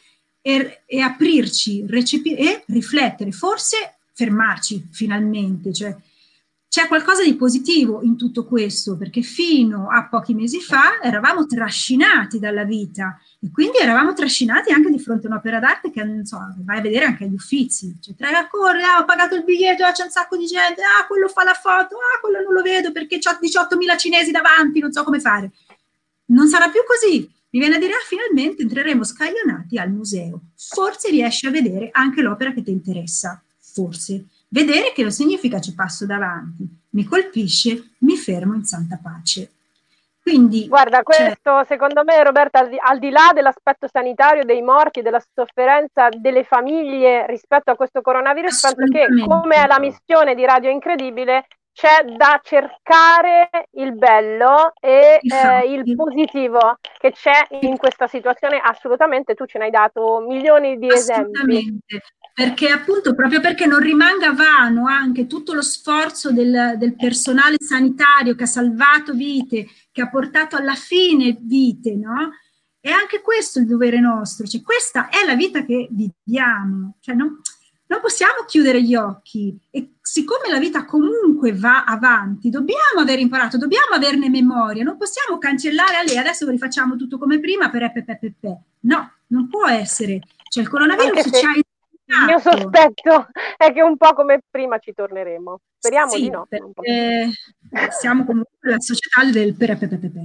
e, e aprirci, recepire e riflettere, forse fermarci finalmente, cioè c'è qualcosa di positivo in tutto questo, perché fino a pochi mesi fa eravamo trascinati dalla vita e quindi eravamo trascinati anche di fronte a un'opera d'arte che, non so, vai a vedere anche agli Uffizi, cioè tra la corre, ah, ho pagato il biglietto, ah, c'è un sacco di gente, ah, quello fa la foto, ah, quello non lo vedo perché c'ho diciottomila cinesi davanti, non so come fare. Non sarà più così. Mi viene a dire, ah, finalmente entreremo scaglionati al museo. Forse riesci a vedere anche l'opera che ti interessa, forse. Vedere che non significa ci passo davanti, mi colpisce, mi fermo in santa pace. Quindi, guarda, questo cioè, secondo me, Roberta, al di, al di là dell'aspetto sanitario, dei morti, della sofferenza delle famiglie rispetto a questo coronavirus, penso che, come è la missione di Radio Incredibile, c'è da cercare il bello e eh, il positivo che c'è in questa situazione. Assolutamente, tu ce ne hai dato milioni di esempi. Perché appunto, proprio perché non rimanga vano anche tutto lo sforzo del, del personale sanitario che ha salvato vite, che ha portato alla fine vite, no? E anche questo è il dovere nostro, cioè questa è la vita che viviamo, cioè non, non possiamo chiudere gli occhi, e siccome la vita comunque va avanti, dobbiamo aver imparato, dobbiamo averne memoria, non possiamo cancellare, a lei adesso rifacciamo tutto come prima per epepepepe. No, non può essere, cioè il coronavirus ci ha il mio sospetto è che un po' come prima ci torneremo. Speriamo sì, di no. Perché siamo comunque la società del perepepepepe.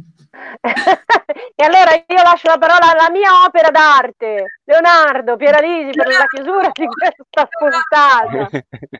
E allora io lascio la parola alla mia opera d'arte, Leonardo Pieralisi, per la chiusura di questa puntata.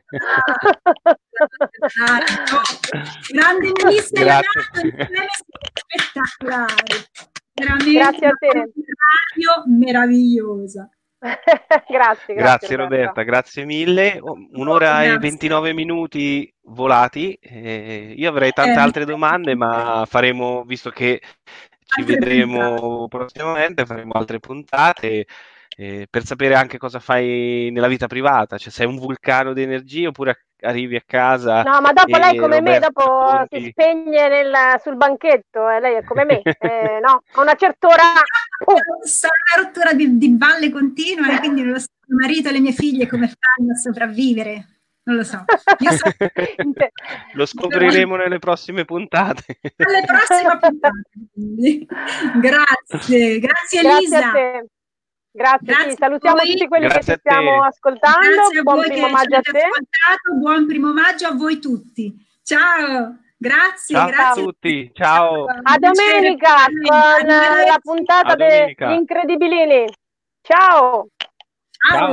Grande Melissa, Leonardo, spettacolare. Veramente grazie a te. Una radio meravigliosa. grazie, grazie, grazie Roberta, Roberta, grazie mille. Un'ora oh, e ventinove minuti volati. Eh, io avrei tante eh, altre domande, ma faremo, visto che ci vedremo puntate. prossimamente, faremo altre puntate eh, per sapere anche cosa fai nella vita privata, cioè sei un vulcano di energia oppure arrivi a casa. No, ma dopo lei come Roberto me, dopo Conti... si spegne nel, sul banchetto, eh, lei è come me, eh, no? A una certa ora... Sono una rottura di, di balle continue, e quindi non lo so, mio marito e le mie figlie come fanno a sopravvivere, non lo so. Io so... lo scopriremo nelle prossime puntate. Alle prossime puntate. Grazie, grazie Elisa. Grazie a te. Grazie, grazie sì, salutiamo tutti quelli grazie che ci stiamo ascoltando. Grazie a buon voi primo che maggio a te. Buon primo maggio a voi tutti. Ciao, grazie. Ciao grazie a tutti, ciao. A domenica con la puntata degli Incredibilini. Ciao. Ciao.